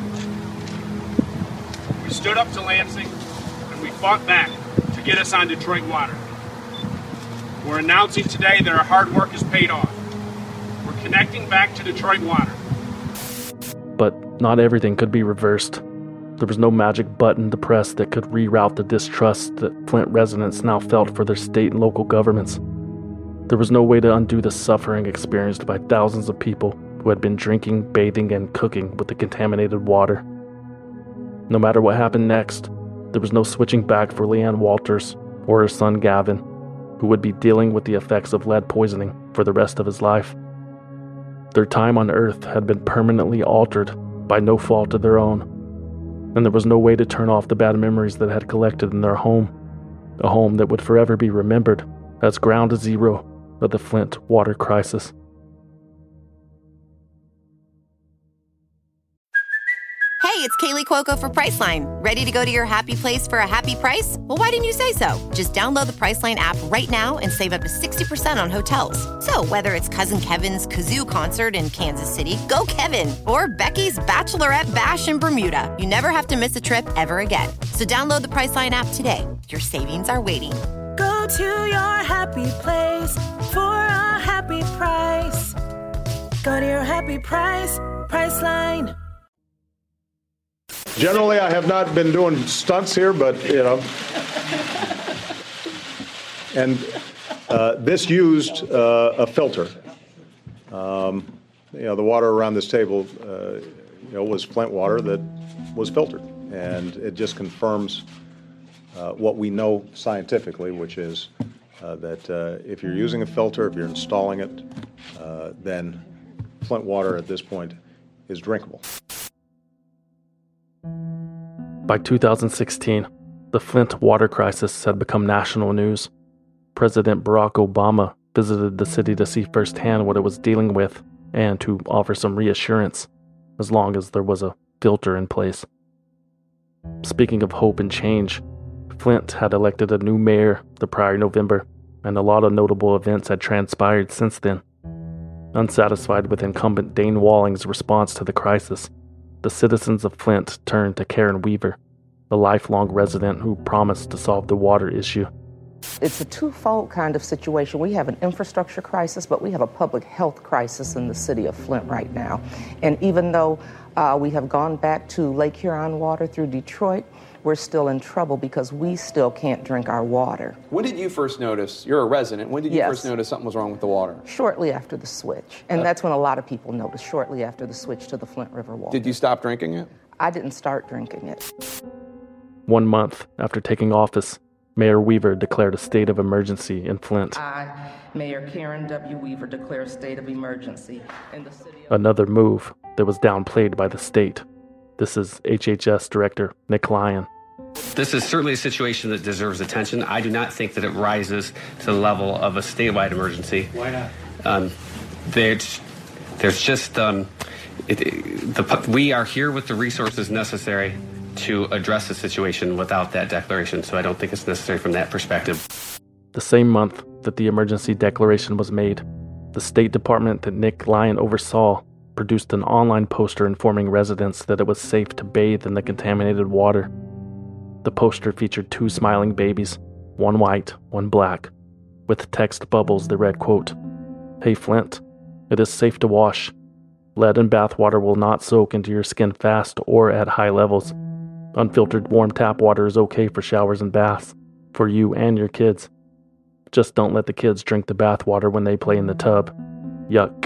We stood up to Lansing and we fought back to get us on Detroit water. We're announcing today that our hard work has paid off. We're connecting back to Detroit water. But not everything could be reversed. There was no magic button to press that could reroute the distrust that Flint residents now felt for their state and local governments. There was no way to undo the suffering experienced by thousands of people who had been drinking, bathing, and cooking with the contaminated water. No matter what happened next, there was no switching back for Leanne Walters or her son Gavin, who would be dealing with the effects of lead poisoning for the rest of his life. Their time on Earth had been permanently altered by no fault of their own. And there was no way to turn off the bad memories that had collected in their home, a home that would forever be remembered as ground zero of the Flint water crisis. Hey, it's Kaylee Cuoco for Priceline. Ready to go to your happy place for a happy price? Well, why didn't you say so? Just download the Priceline app right now and save up to sixty percent on hotels. So whether it's Cousin Kevin's Kazoo Concert in Kansas City, go Kevin, or Becky's Bachelorette Bash in Bermuda, you never have to miss a trip ever again. So download the Priceline app today. Your savings are waiting. Go to your happy place for a happy price. Go to your happy price, Priceline. Generally, I have not been doing stunts here, but, you know. And uh, this used uh, a filter. Um, you know, the water around this table, uh, you know, was Flint water that was filtered. And it just confirms uh, what we know scientifically, which is uh, that uh, if you're using a filter, if you're installing it, uh, then Flint water at this point is drinkable. By two thousand sixteen, the Flint water crisis had become national news. President Barack Obama visited the city to see firsthand what it was dealing with and to offer some reassurance, as long as there was a filter in place. Speaking of hope and change, Flint had elected a new mayor the prior November, and a lot of notable events had transpired since then. Unsatisfied with incumbent Dane Walling's response to the crisis, the citizens of Flint turned to Karen Weaver, a lifelong resident who promised to solve the water issue. It's a twofold kind of situation. We have an infrastructure crisis, but we have a public health crisis in the city of Flint right now. And even though uh, we have gone back to Lake Huron water through Detroit, we're still in trouble because we still can't drink our water. When did you first notice, you're a resident, when did you Yes. first notice something was wrong with the water? Shortly after the switch. And Uh, that's when a lot of people noticed, shortly after the switch to the Flint River water. Did you stop drinking it? I didn't start drinking it. One month after taking office, Mayor Weaver declared a state of emergency in Flint. I, Mayor Karen W. Weaver, declare a state of emergency in the city of... Another move that was downplayed by the state. This is H H S Director Nick Lyon. This is certainly a situation that deserves attention. I do not think that it rises to the level of a statewide emergency. Why not? Um, there's, there's just, um, it, it, the, we are here with the resources necessary to address the situation without that declaration, so I don't think it's necessary from that perspective. The same month that the emergency declaration was made, the State Department that Nick Lyon oversaw produced an online poster informing residents that it was safe to bathe in the contaminated water. The poster featured two smiling babies, one white, one black, with text bubbles that read, quote, "Hey Flint, it is safe to wash. Lead and bath water will not soak into your skin fast or at high levels. Unfiltered warm tap water is okay for showers and baths, for you and your kids. Just don't let the kids drink the bath water when they play in the tub. Yuck."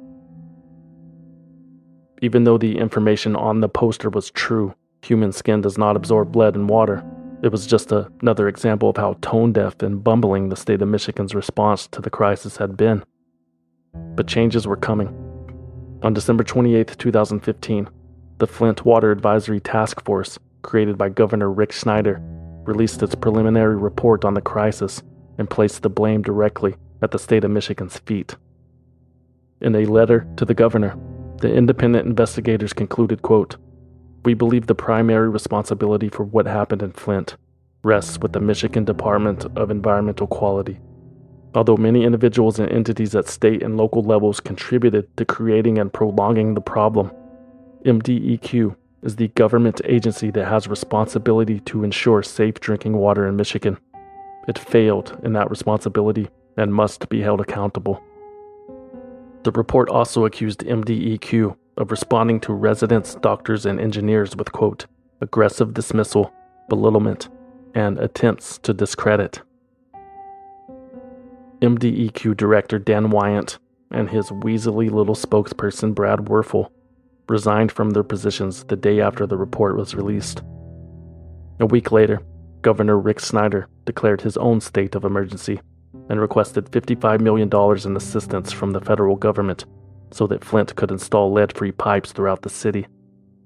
Even though the information on the poster was true, human skin does not absorb lead and water. It was just a, another example of how tone-deaf and bumbling the state of Michigan's response to the crisis had been. But changes were coming. On December twenty-eighth, twenty fifteen, the Flint Water Advisory Task Force, created by Governor Rick Snyder, released its preliminary report on the crisis and placed the blame directly at the state of Michigan's feet. In a letter to the governor, the independent investigators concluded, quote, "We believe the primary responsibility for what happened in Flint rests with the Michigan Department of Environmental Quality. Although many individuals and entities at state and local levels contributed to creating and prolonging the problem, M D E Q is the government agency that has responsibility to ensure safe drinking water in Michigan. It failed in that responsibility and must be held accountable." The report also accused M D E Q of responding to residents, doctors, and engineers with, quote, "aggressive dismissal, belittlement, and attempts to discredit." M D E Q Director Dan Wyant and his weaselly little spokesperson Brad Werfel resigned from their positions the day after the report was released. A week later, Governor Rick Snyder declared his own state of emergency and requested fifty-five million dollars in assistance from the federal government so that Flint could install lead-free pipes throughout the city.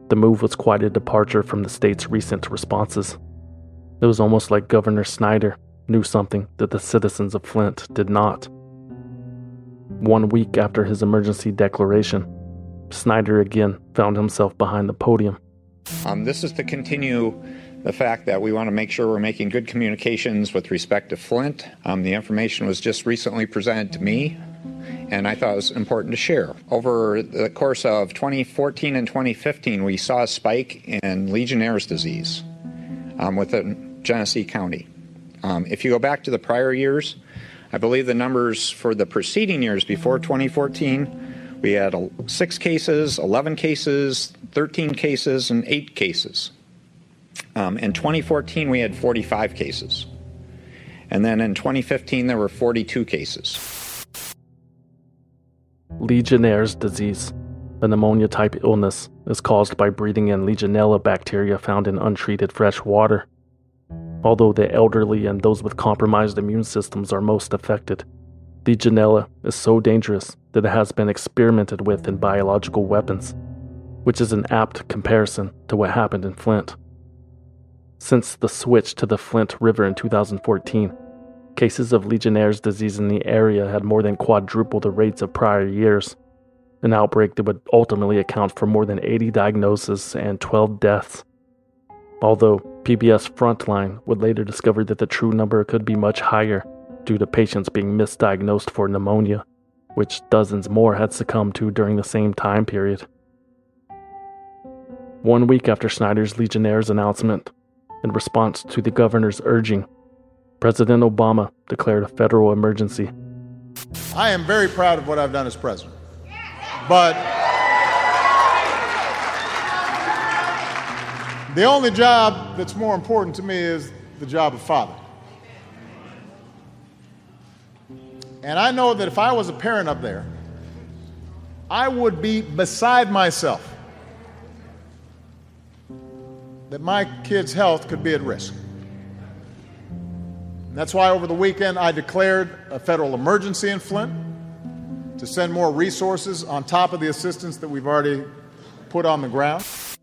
The move was quite a departure from the state's recent responses. It was almost like Governor Snyder knew something that the citizens of Flint did not. One week after his emergency declaration, Snyder again found himself behind the podium. Um, this is to continue the fact that we want to make sure we're making good communications with respect to Flint. Um, the information was just recently presented to me, and I thought it was important to share. Over the course of twenty fourteen and twenty fifteen, we saw a spike in Legionnaire's disease um, within Genesee County. Um, if you go back to the prior years, I believe the numbers for the preceding years before twenty fourteen, we had six cases, eleven cases, thirteen cases, and eight cases. Um, in twenty fourteen, we had forty-five cases. And then in twenty fifteen, there were forty-two cases. Legionnaire's disease, a pneumonia-type illness, is caused by breathing in Legionella bacteria found in untreated fresh water. Although the elderly and those with compromised immune systems are most affected, Legionella is so dangerous that it has been experimented with in biological weapons, which is an apt comparison to what happened in Flint. Since the switch to the Flint River in two thousand fourteen, cases of Legionnaire's disease in the area had more than quadrupled the rates of prior years, an outbreak that would ultimately account for more than eighty diagnoses and twelve deaths. Although P B S Frontline would later discover that the true number could be much higher due to patients being misdiagnosed for pneumonia, which dozens more had succumbed to during the same time period. One week after Snyder's Legionnaire's announcement, in response to the governor's urging, President Obama declared a federal emergency. I am very proud of what I've done as president, but the only job that's more important to me is the job of father. And I know that if I was a parent up there, I would be beside myself that my kid's health could be at risk. And that's why over the weekend I declared a federal emergency in Flint to send more resources on top of the assistance that we've already put on the ground.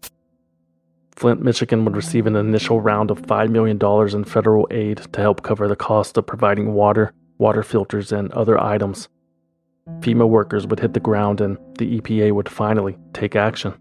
Flint, Michigan would receive an initial round of five million dollars in federal aid to help cover the cost of providing water, water filters, and other items. FEMA workers would hit the ground and the E P A would finally take action.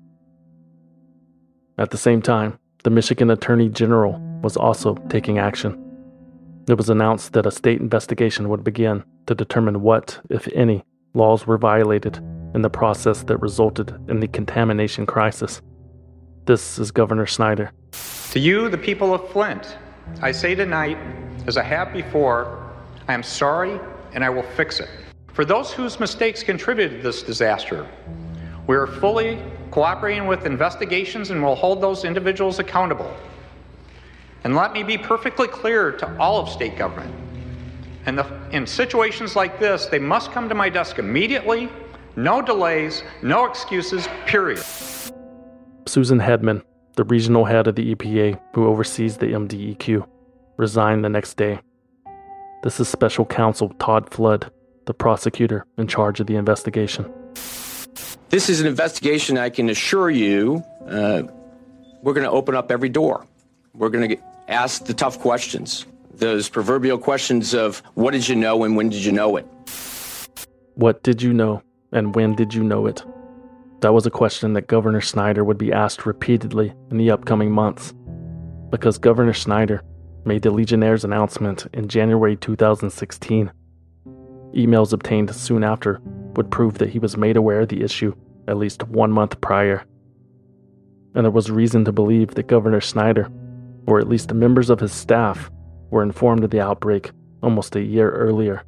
At the same time, the Michigan Attorney General was also taking action. It was announced that a state investigation would begin to determine what, if any, laws were violated in the process that resulted in the contamination crisis. This is Governor Snyder. To you, the people of Flint, I say tonight, as I have before, I am sorry and I will fix it. For those whose mistakes contributed to this disaster, we are fully cooperating with investigations and will hold those individuals accountable. And let me be perfectly clear to all of state government. And the, in situations like this, they must come to my desk immediately, no delays, no excuses, period. Susan Hedman, the regional head of the E P A who oversees the M D E Q, resigned the next day. This is Special Counsel Todd Flood, the prosecutor in charge of the investigation. This is an investigation, I can assure you, uh, we're going to open up every door. We're going to ask the tough questions, those proverbial questions of what did you know and when did you know it? What did you know and when did you know it? That was a question that Governor Snyder would be asked repeatedly in the upcoming months, because Governor Snyder made the Legionnaire's announcement in January two thousand sixteen. Emails obtained soon after would prove that he was made aware of the issue at least one month prior. And there was reason to believe that Governor Snyder, or at least members of his staff, were informed of the outbreak almost a year earlier.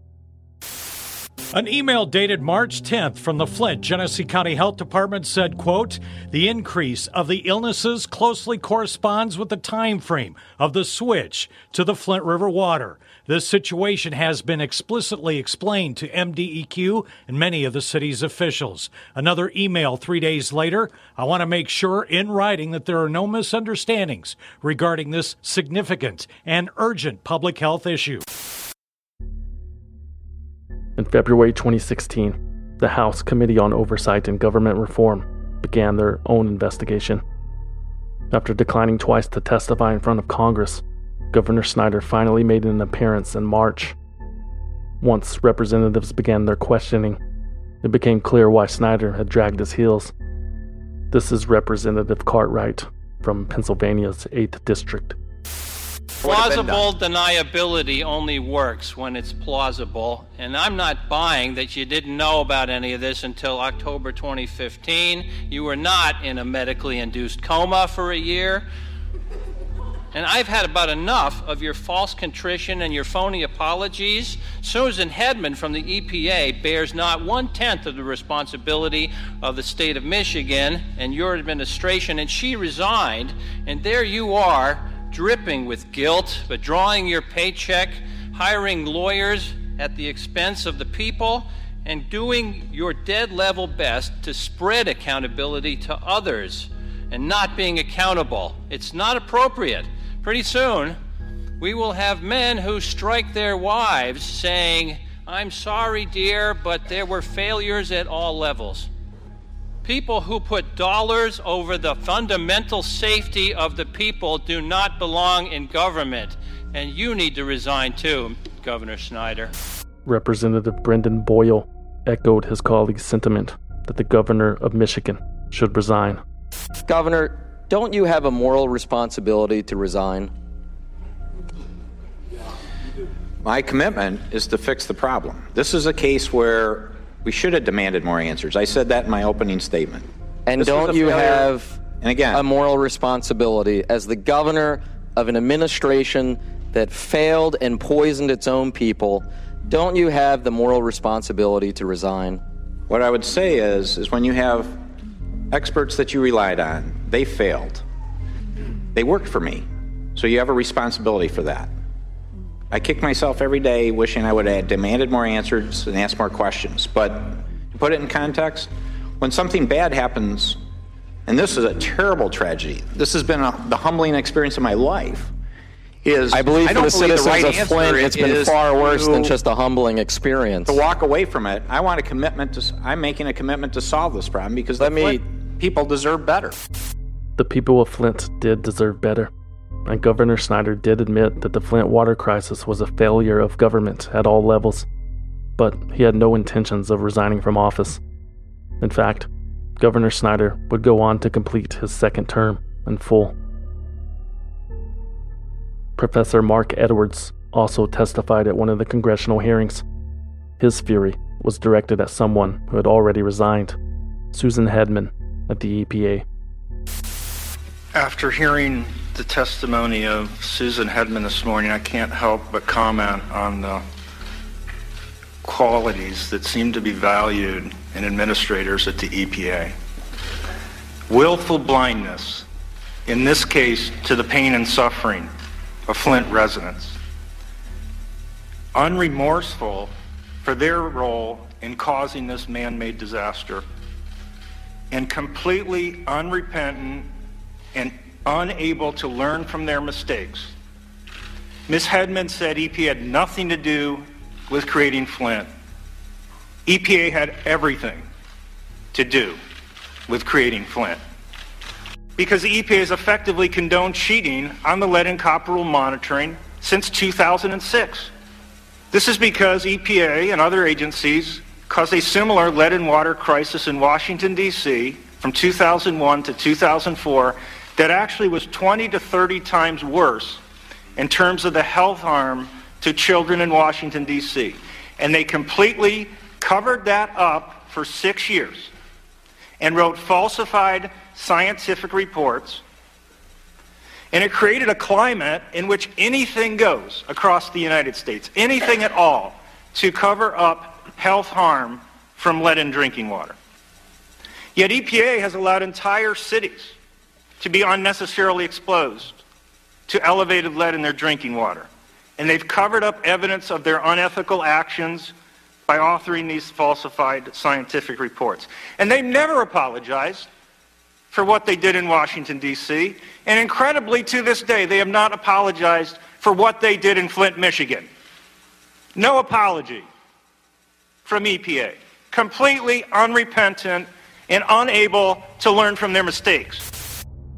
An email dated March tenth from the Flint Genesee County Health Department said, quote, the increase of the illnesses closely corresponds with the time frame of the switch to the Flint River water. This situation has been explicitly explained to M D E Q and many of the city's officials. Another email three days later, I want to make sure in writing that there are no misunderstandings regarding this significant and urgent public health issue. In February twenty sixteen, the House Committee on Oversight and Government Reform began their own investigation After declining twice to testify in front of Congress, Governor Snyder finally made an appearance in March. Once representatives began their questioning, it became clear why Snyder had dragged his heels. This is Representative Cartwright from Pennsylvania's eighth District. Plausible deniability only works when it's plausible, and I'm not buying that you didn't know about any of this until October twenty fifteen. You were not in a medically induced coma for a year. And I've had about enough of your false contrition and your phony apologies. Susan Hedman from the E P A bears not one-tenth of the responsibility of the state of Michigan and your administration, and she resigned, and there you are, dripping with guilt, withdrawing your paycheck, hiring lawyers at the expense of the people, and doing your dead-level best to spread accountability to others and not being accountable. It's not appropriate. Pretty soon, we will have men who strike their wives saying, "I'm sorry, dear, but there were failures at all levels." People who put dollars over the fundamental safety of the people do not belong in government, and you need to resign too, Governor Snyder. Representative Brendan Boyle echoed his colleague's sentiment that the governor of Michigan should resign. Governor, don't you have a moral responsibility to resign? My commitment is to fix the problem. This is a case where we should have demanded more answers. I said that in my opening statement. And This don't was a you failure. have and again, a moral responsibility as the governor of an administration that failed and poisoned its own people? Don't you have the moral responsibility to resign? What I would say is, is when you have experts that you relied on, they failed. They worked for me, so you have a responsibility for that. I kick myself every day wishing I would have demanded more answers and asked more questions. But to put it in context, when something bad happens, and this is a terrible tragedy, this has been a, the humbling experience of my life, is I believe I for don't the believe citizens the right of answer Flint, it's been is far worse to- than just a humbling experience. to walk away from it. I want a commitment to, I'm making a commitment to solve this problem because Let the me- Flint people deserve better. The people of Flint did deserve better, and Governor Snyder did admit that the Flint water crisis was a failure of government at all levels, but he had no intentions of resigning from office. In fact, Governor Snyder would go on to complete his second term in full. Professor Mark Edwards also testified at one of the congressional hearings. His fury was directed at someone who had already resigned, Susan Hedman at the E P A. After hearing the testimony of Susan Hedman this morning, I can't help but comment on the qualities that seem to be valued in administrators at the E P A. Willful blindness, in this case to the pain and suffering of Flint residents. Unremorseful for their role in causing this man-made disaster. And completely unrepentant and unable to learn from their mistakes. Miz Hedman said E P A had nothing to do with creating Flint. E P A had everything to do with creating Flint. Because the E P A has effectively condoned cheating on the lead and copper rule monitoring since two thousand six. This is because E P A and other agencies caused a similar lead and water crisis in Washington, D C from two thousand one to two thousand four that actually was twenty to thirty times worse in terms of the health harm to children in Washington, D C. And they completely covered that up for six years and wrote falsified scientific reports. And it created a climate in which anything goes across the United States, anything at all, to cover up health harm from lead in drinking water. Yet E P A has allowed entire cities to be unnecessarily exposed to elevated lead in their drinking water. And they've covered up evidence of their unethical actions by authoring these falsified scientific reports. And they've never apologized for what they did in Washington, D C, and incredibly to this day, they have not apologized for what they did in Flint, Michigan. No apology from E P A. Completely unrepentant and unable to learn from their mistakes.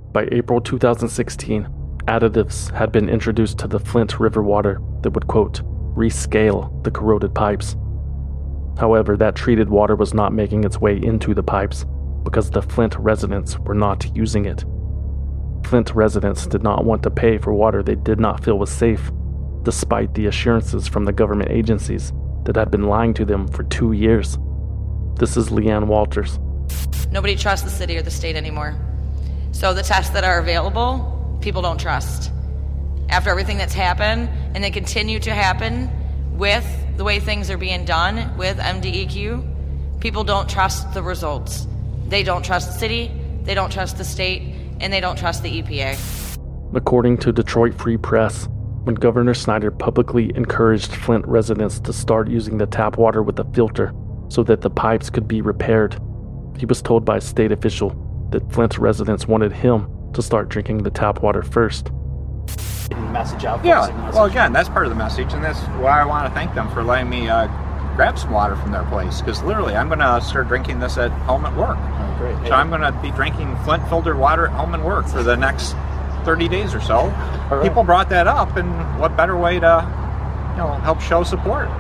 By April two thousand sixteen, additives had been introduced to the Flint River water that would, quote, rescale the corroded pipes. However, that treated water was not making its way into the pipes because the Flint residents were not using it. Flint residents did not want to pay for water they did not feel was safe, despite the assurances from the government agencies that had been lying to them for two years. This is Leanne Walters. Nobody trusts the city or the state anymore. So the tests that are available, people don't trust. After everything that's happened, and they continue to happen with the way things are being done with M D E Q, people don't trust the results. They don't trust the city, they don't trust the state, and they don't trust the E P A. According to Detroit Free Press, when Governor Snyder publicly encouraged Flint residents to start using the tap water with a filter so that the pipes could be repaired, he was told by a state official that Flint residents wanted him to start drinking the tap water first. Message out. Yeah, well, again, that's part of the message, and that's why I want to thank them for letting me uh, grab some water from their place, because literally I'm going to start drinking this at home at work. Oh, great. So I'm going to be drinking Flint filtered water at home and work for the next thirty days or so. Right. People brought that up, and what better way to, you know, help show support.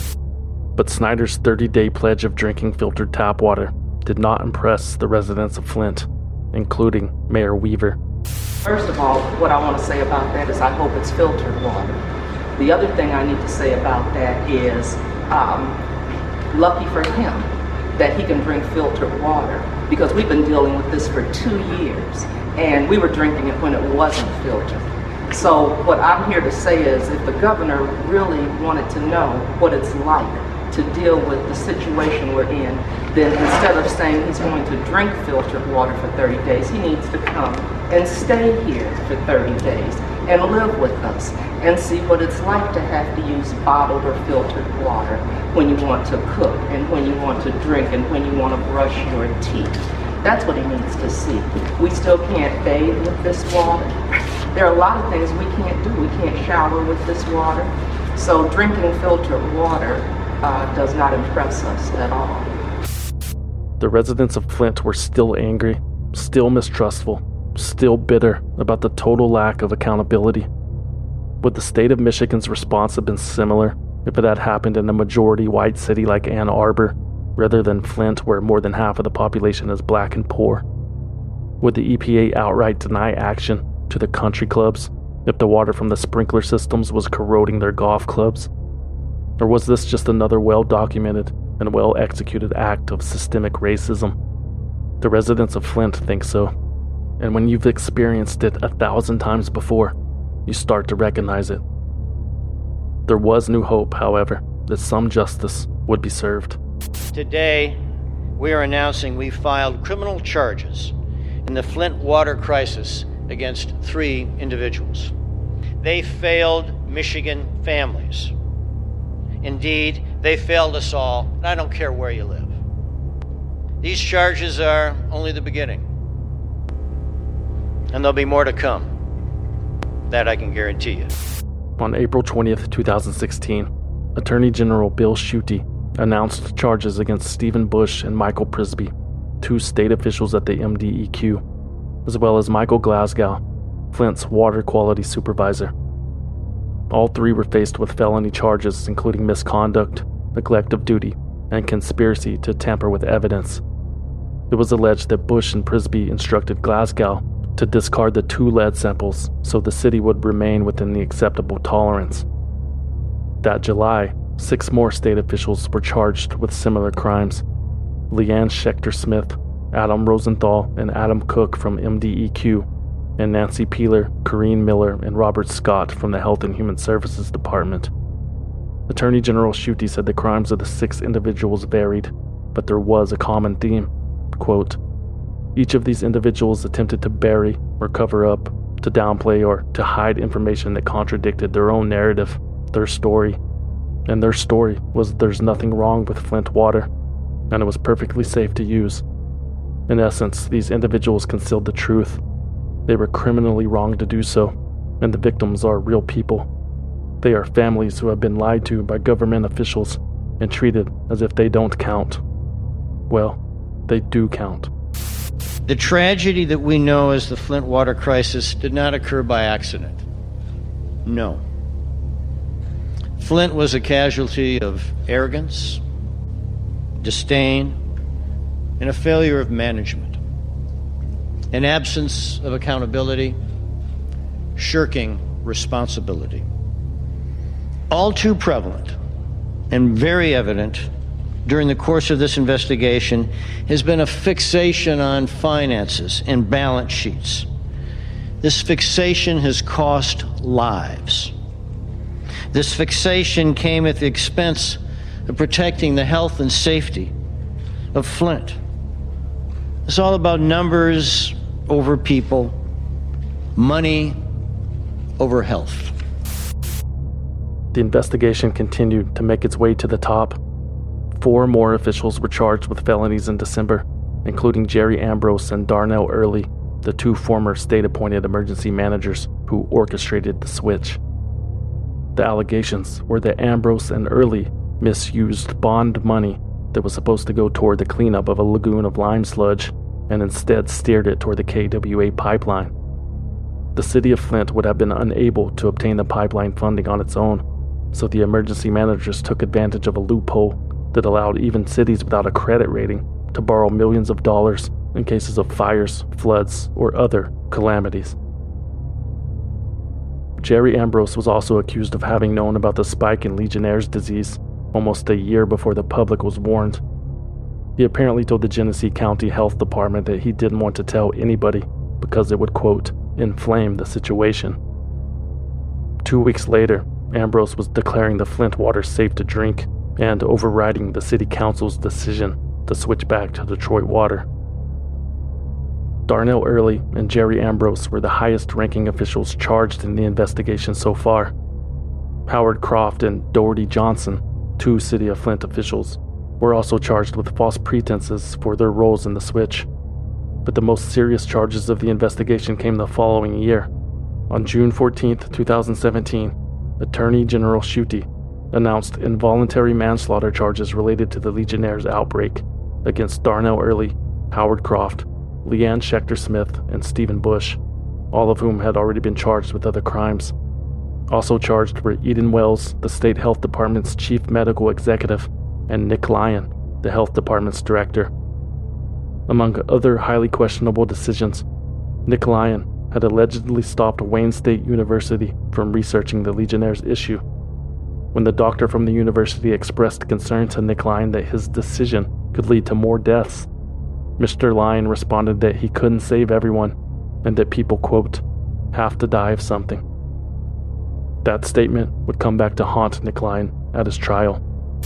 But Snyder's thirty-day pledge of drinking filtered tap water did not impress the residents of Flint, including Mayor Weaver. First of all, what I want to say about that is I hope it's filtered water. The other thing I need to say about that is um, lucky for him that he can drink filtered water, because we've been dealing with this for two years and we were drinking it when it wasn't filtered. So what I'm here to say is if the governor really wanted to know what it's like to deal with the situation we're in, then instead of saying he's going to drink filtered water for thirty days, he needs to come and stay here for thirty days and live with us and see what it's like to have to use bottled or filtered water when you want to cook and when you want to drink and when you want to brush your teeth. That's what he needs to see. We still can't bathe with this water. There are a lot of things we can't do. We can't shower with this water. So drinking filtered water uh, does not impress us at all. The residents of Flint were still angry, still mistrustful, still bitter about the total lack of accountability. Would the state of Michigan's response have been similar if it had happened in a majority white city like Ann Arbor, rather than Flint, where more than half of the population is black and poor? Would the E P A outright deny action to the country clubs if the water from the sprinkler systems was corroding their golf clubs? Or was this just another well-documented and well-executed act of systemic racism? The residents of Flint think so, and when you've experienced it a thousand times before, you start to recognize it. There was new hope, however, that some justice would be served. Today, we are announcing we filed criminal charges in the Flint water crisis against three individuals. They failed Michigan families. Indeed, they failed us all, and I don't care where you live. These charges are only the beginning, and there'll be more to come. That I can guarantee you. On April twentieth, twenty sixteen, Attorney General Bill Schuette announced charges against Stephen Bush and Michael Prisby, two state officials at the M D E Q, as well as Michael Glasgow, Flint's water quality supervisor. All three were faced with felony charges including misconduct, neglect of duty, and conspiracy to tamper with evidence. It was alleged that Bush and Prisby instructed Glasgow to discard the two lead samples so the city would remain within the acceptable tolerance. That July, six more state officials were charged with similar crimes. Leanne Schechter-Smith, Adam Rosenthal, and Adam Cook from M D E Q, and Nancy Peeler, Corrine Miller, and Robert Scott from the Health and Human Services Department. Attorney General Schuette said the crimes of the six individuals varied, but there was a common theme. Quote, each of these individuals attempted to bury or cover up, to downplay or to hide information that contradicted their own narrative, their story. And their story was that there's nothing wrong with Flint water, and it was perfectly safe to use. In essence, these individuals concealed the truth. They were criminally wrong to do so, and the victims are real people. They are families who have been lied to by government officials and treated as if they don't count. Well, they do count. The tragedy that we know as the Flint water crisis did not occur by accident. No. Flint was a casualty of arrogance, disdain, and a failure of management, an absence of accountability, shirking responsibility. All too prevalent and very evident during the course of this investigation has been a fixation on finances and balance sheets. This fixation has cost lives. This fixation came at the expense of protecting the health and safety of Flint. It's all about numbers over people, money over health. The investigation continued to make its way to the top. Four more officials were charged with felonies in December, including Jerry Ambrose and Darnell Early, the two former state-appointed emergency managers who orchestrated the switch. The allegations were that Ambrose and Early misused bond money that was supposed to go toward the cleanup of a lagoon of lime sludge and instead steered it toward the K W A pipeline. The city of Flint would have been unable to obtain the pipeline funding on its own, so the emergency managers took advantage of a loophole that allowed even cities without a credit rating to borrow millions of dollars in cases of fires, floods, or other calamities. Jerry Ambrose was also accused of having known about the spike in Legionnaire's disease almost a year before the public was warned. He apparently told the Genesee County Health Department that he didn't want to tell anybody because it would, quote, inflame the situation. Two weeks later, Ambrose was declaring the Flint water safe to drink and overriding the city council's decision to switch back to Detroit water. Darnell Early and Jerry Ambrose were the highest-ranking officials charged in the investigation so far. Howard Croft and Doherty Johnson, two City of Flint officials, were also charged with false pretenses for their roles in the switch. But the most serious charges of the investigation came the following year. On June fourteenth, twenty seventeen, Attorney General Schuette announced involuntary manslaughter charges related to the Legionnaire's outbreak against Darnell Early, Howard Croft, Leanne Schechter-Smith, and Stephen Bush, all of whom had already been charged with other crimes. Also charged were Eden Wells, the state health department's chief medical executive, and Nick Lyon, the health department's director. Among other highly questionable decisions, Nick Lyon had allegedly stopped Wayne State University from researching the Legionnaire's issue. When the doctor from the university expressed concern to Nick Lyon that his decision could lead to more deaths, Mister Lyon responded that he couldn't save everyone and that people, quote, have to die of something. That statement would come back to haunt Nick Lyon at his trial.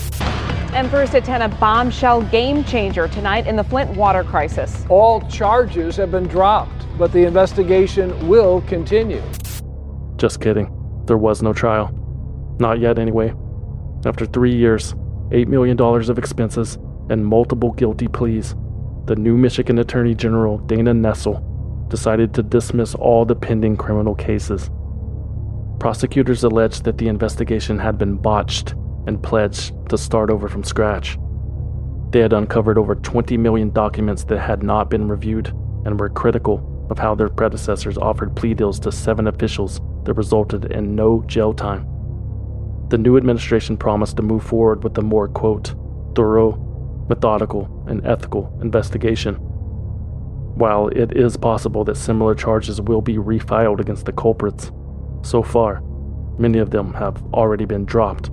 And first at ten, a bombshell game changer tonight in the Flint water crisis. All charges have been dropped, but the investigation will continue. Just kidding. There was no trial. Not yet, anyway. After three years, eight million dollars of expenses, and multiple guilty pleas, the new Michigan Attorney General, Dana Nessel, decided to dismiss all the pending criminal cases. Prosecutors alleged that the investigation had been botched and pledged to start over from scratch. They had uncovered over twenty million documents that had not been reviewed and were critical of how their predecessors offered plea deals to seven officials that resulted in no jail time. The new administration promised to move forward with a more, quote, thorough, methodical, and ethical investigation. While it is possible that similar charges will be refiled against the culprits, so far, many of them have already been dropped.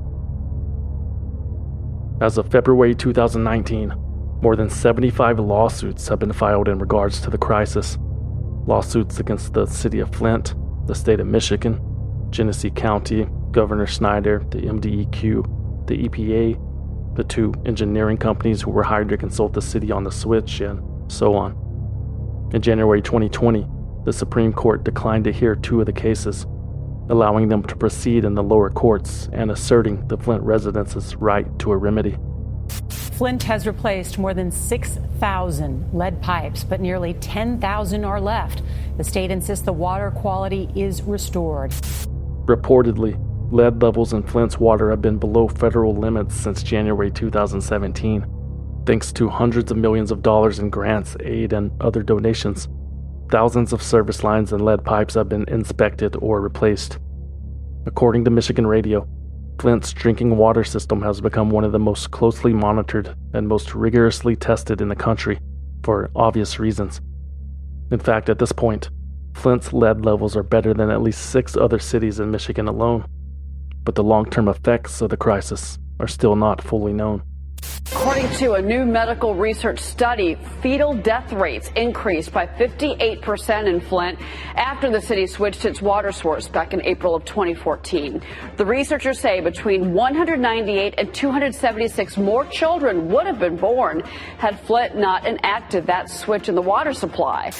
As of February two thousand nineteen, more than seventy-five lawsuits have been filed in regards to the crisis. Lawsuits against the city of Flint, the state of Michigan, Genesee County, Governor Snyder, the M D E Q, the E P A, the two engineering companies who were hired to consult the city on the switch, and so on. In January twenty twenty, the Supreme Court declined to hear two of the cases, allowing them to proceed in the lower courts and asserting the Flint residents' right to a remedy. Flint has replaced more than six thousand lead pipes, but nearly ten thousand are left. The state insists the water quality is restored. Reportedly, lead levels in Flint's water have been below federal limits since January two thousand seventeen. Thanks to hundreds of millions of dollars in grants, aid, and other donations, thousands of service lines and lead pipes have been inspected or replaced. According to Michigan Radio, Flint's drinking water system has become one of the most closely monitored and most rigorously tested in the country, for obvious reasons. In fact, at this point, Flint's lead levels are better than at least six other cities in Michigan alone, but the long-term effects of the crisis are still not fully known. According to a new medical research study, fetal death rates increased by fifty-eight percent in Flint after the city switched its water source back in April of twenty fourteen. The researchers say between one hundred ninety-eight and two hundred seventy-six more children would have been born had Flint not enacted that switch in the water supply.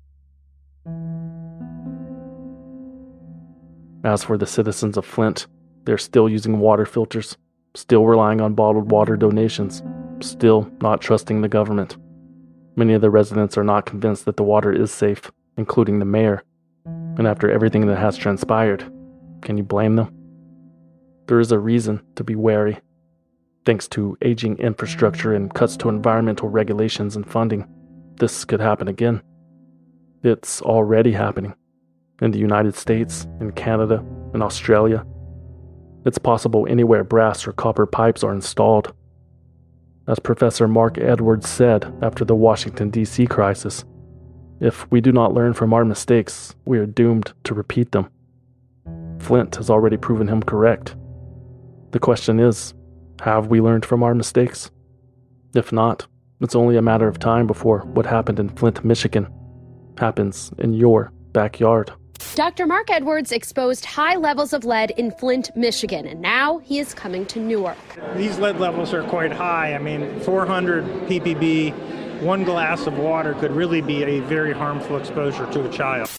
As for the citizens of Flint, they're still using water filters, still relying on bottled water donations, still not trusting the government. Many of the residents are not convinced that the water is safe, including the mayor. And after everything that has transpired, can you blame them? There is a reason to be wary. Thanks to aging infrastructure and cuts to environmental regulations and funding, this could happen again. It's already happening. In the United States, in Canada, in Australia. It's possible anywhere brass or copper pipes are installed. As Professor Mark Edwards said after the Washington, D C crisis, if we do not learn from our mistakes, we are doomed to repeat them. Flint has already proven him correct. The question is, have we learned from our mistakes? If not, it's only a matter of time before what happened in Flint, Michigan, happens in your backyard. Doctor Mark Edwards exposed high levels of lead in Flint, Michigan, and now he is coming to Newark. These lead levels are quite high. I mean, four hundred P P B, one glass of water could really be a very harmful exposure to a child.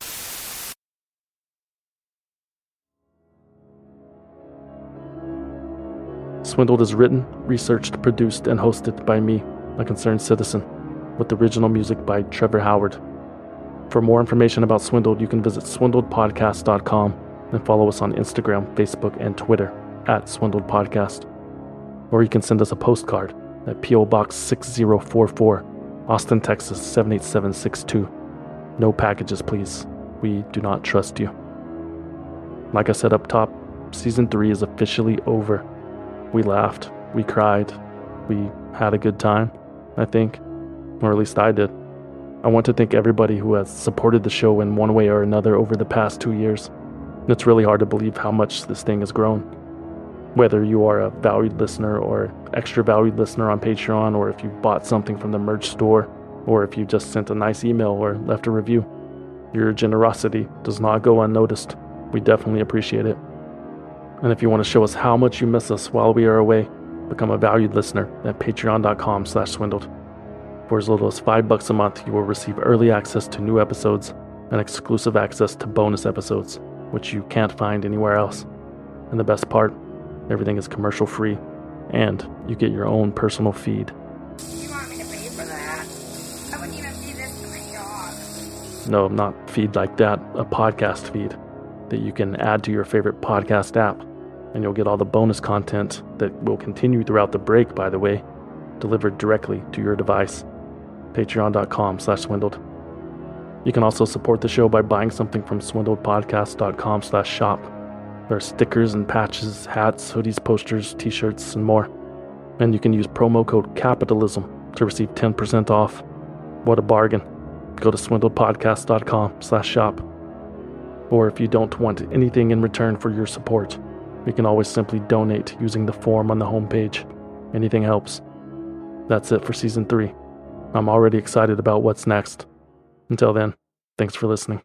Swindled is written, researched, produced, and hosted by me, a concerned citizen, with original music by Trevor Howard. For more information about Swindled, you can visit swindled podcast dot com and follow us on Instagram, Facebook, and Twitter at Swindled Podcast. Or you can send us a postcard at P O Box six zero four four, Austin, Texas seven eight seven six two. No packages, please. We do not trust you. Like I said up top, Season three is officially over. We laughed, we cried, we had a good time, I think. Or at least I did. I want to thank everybody who has supported the show in one way or another over the past two years. It's really hard to believe how much this thing has grown. Whether you are a valued listener or extra valued listener on Patreon, or if you bought something from the merch store, or if you just sent a nice email or left a review, your generosity does not go unnoticed. We definitely appreciate it. And if you want to show us how much you miss us while we are away, become a valued listener at patreon dot com slash swindled. For as little as five bucks a month, you will receive early access to new episodes and exclusive access to bonus episodes, which you can't find anywhere else. And the best part, everything is commercial free, and you get your own personal feed. You want me to pay for that? I wouldn't even feed this to my dog. No, not feed like that, a podcast feed that you can add to your favorite podcast app, and you'll get all the bonus content that will continue throughout the break, by the way, delivered directly to your device. patreon dot com slash swindled. You can also support the show by buying something from swindled podcast dot com slash shop. There are stickers and patches, hats, hoodies, posters, t-shirts, and more. And you can use promo code CAPITALISM to receive ten percent off. What a bargain. Go to swindled podcast dot com slash shop. Or if you don't want anything in return for your support, you can always simply donate using the form on the homepage. Anything helps. That's it for Season three. I'm already excited about what's next. Until then, thanks for listening.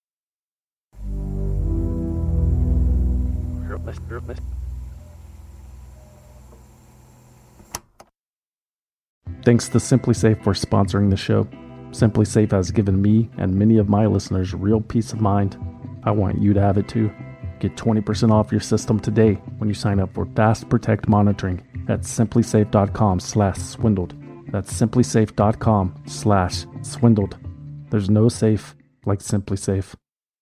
Thanks to SimpliSafe for sponsoring the show. SimpliSafe has given me and many of my listeners real peace of mind. I want you to have it too. Get twenty percent off your system today when you sign up for Fast Protect monitoring at simplysafe dot com slash swindled. That's simplysafe dot com slash swindled. There's no safe like SimpliSafe.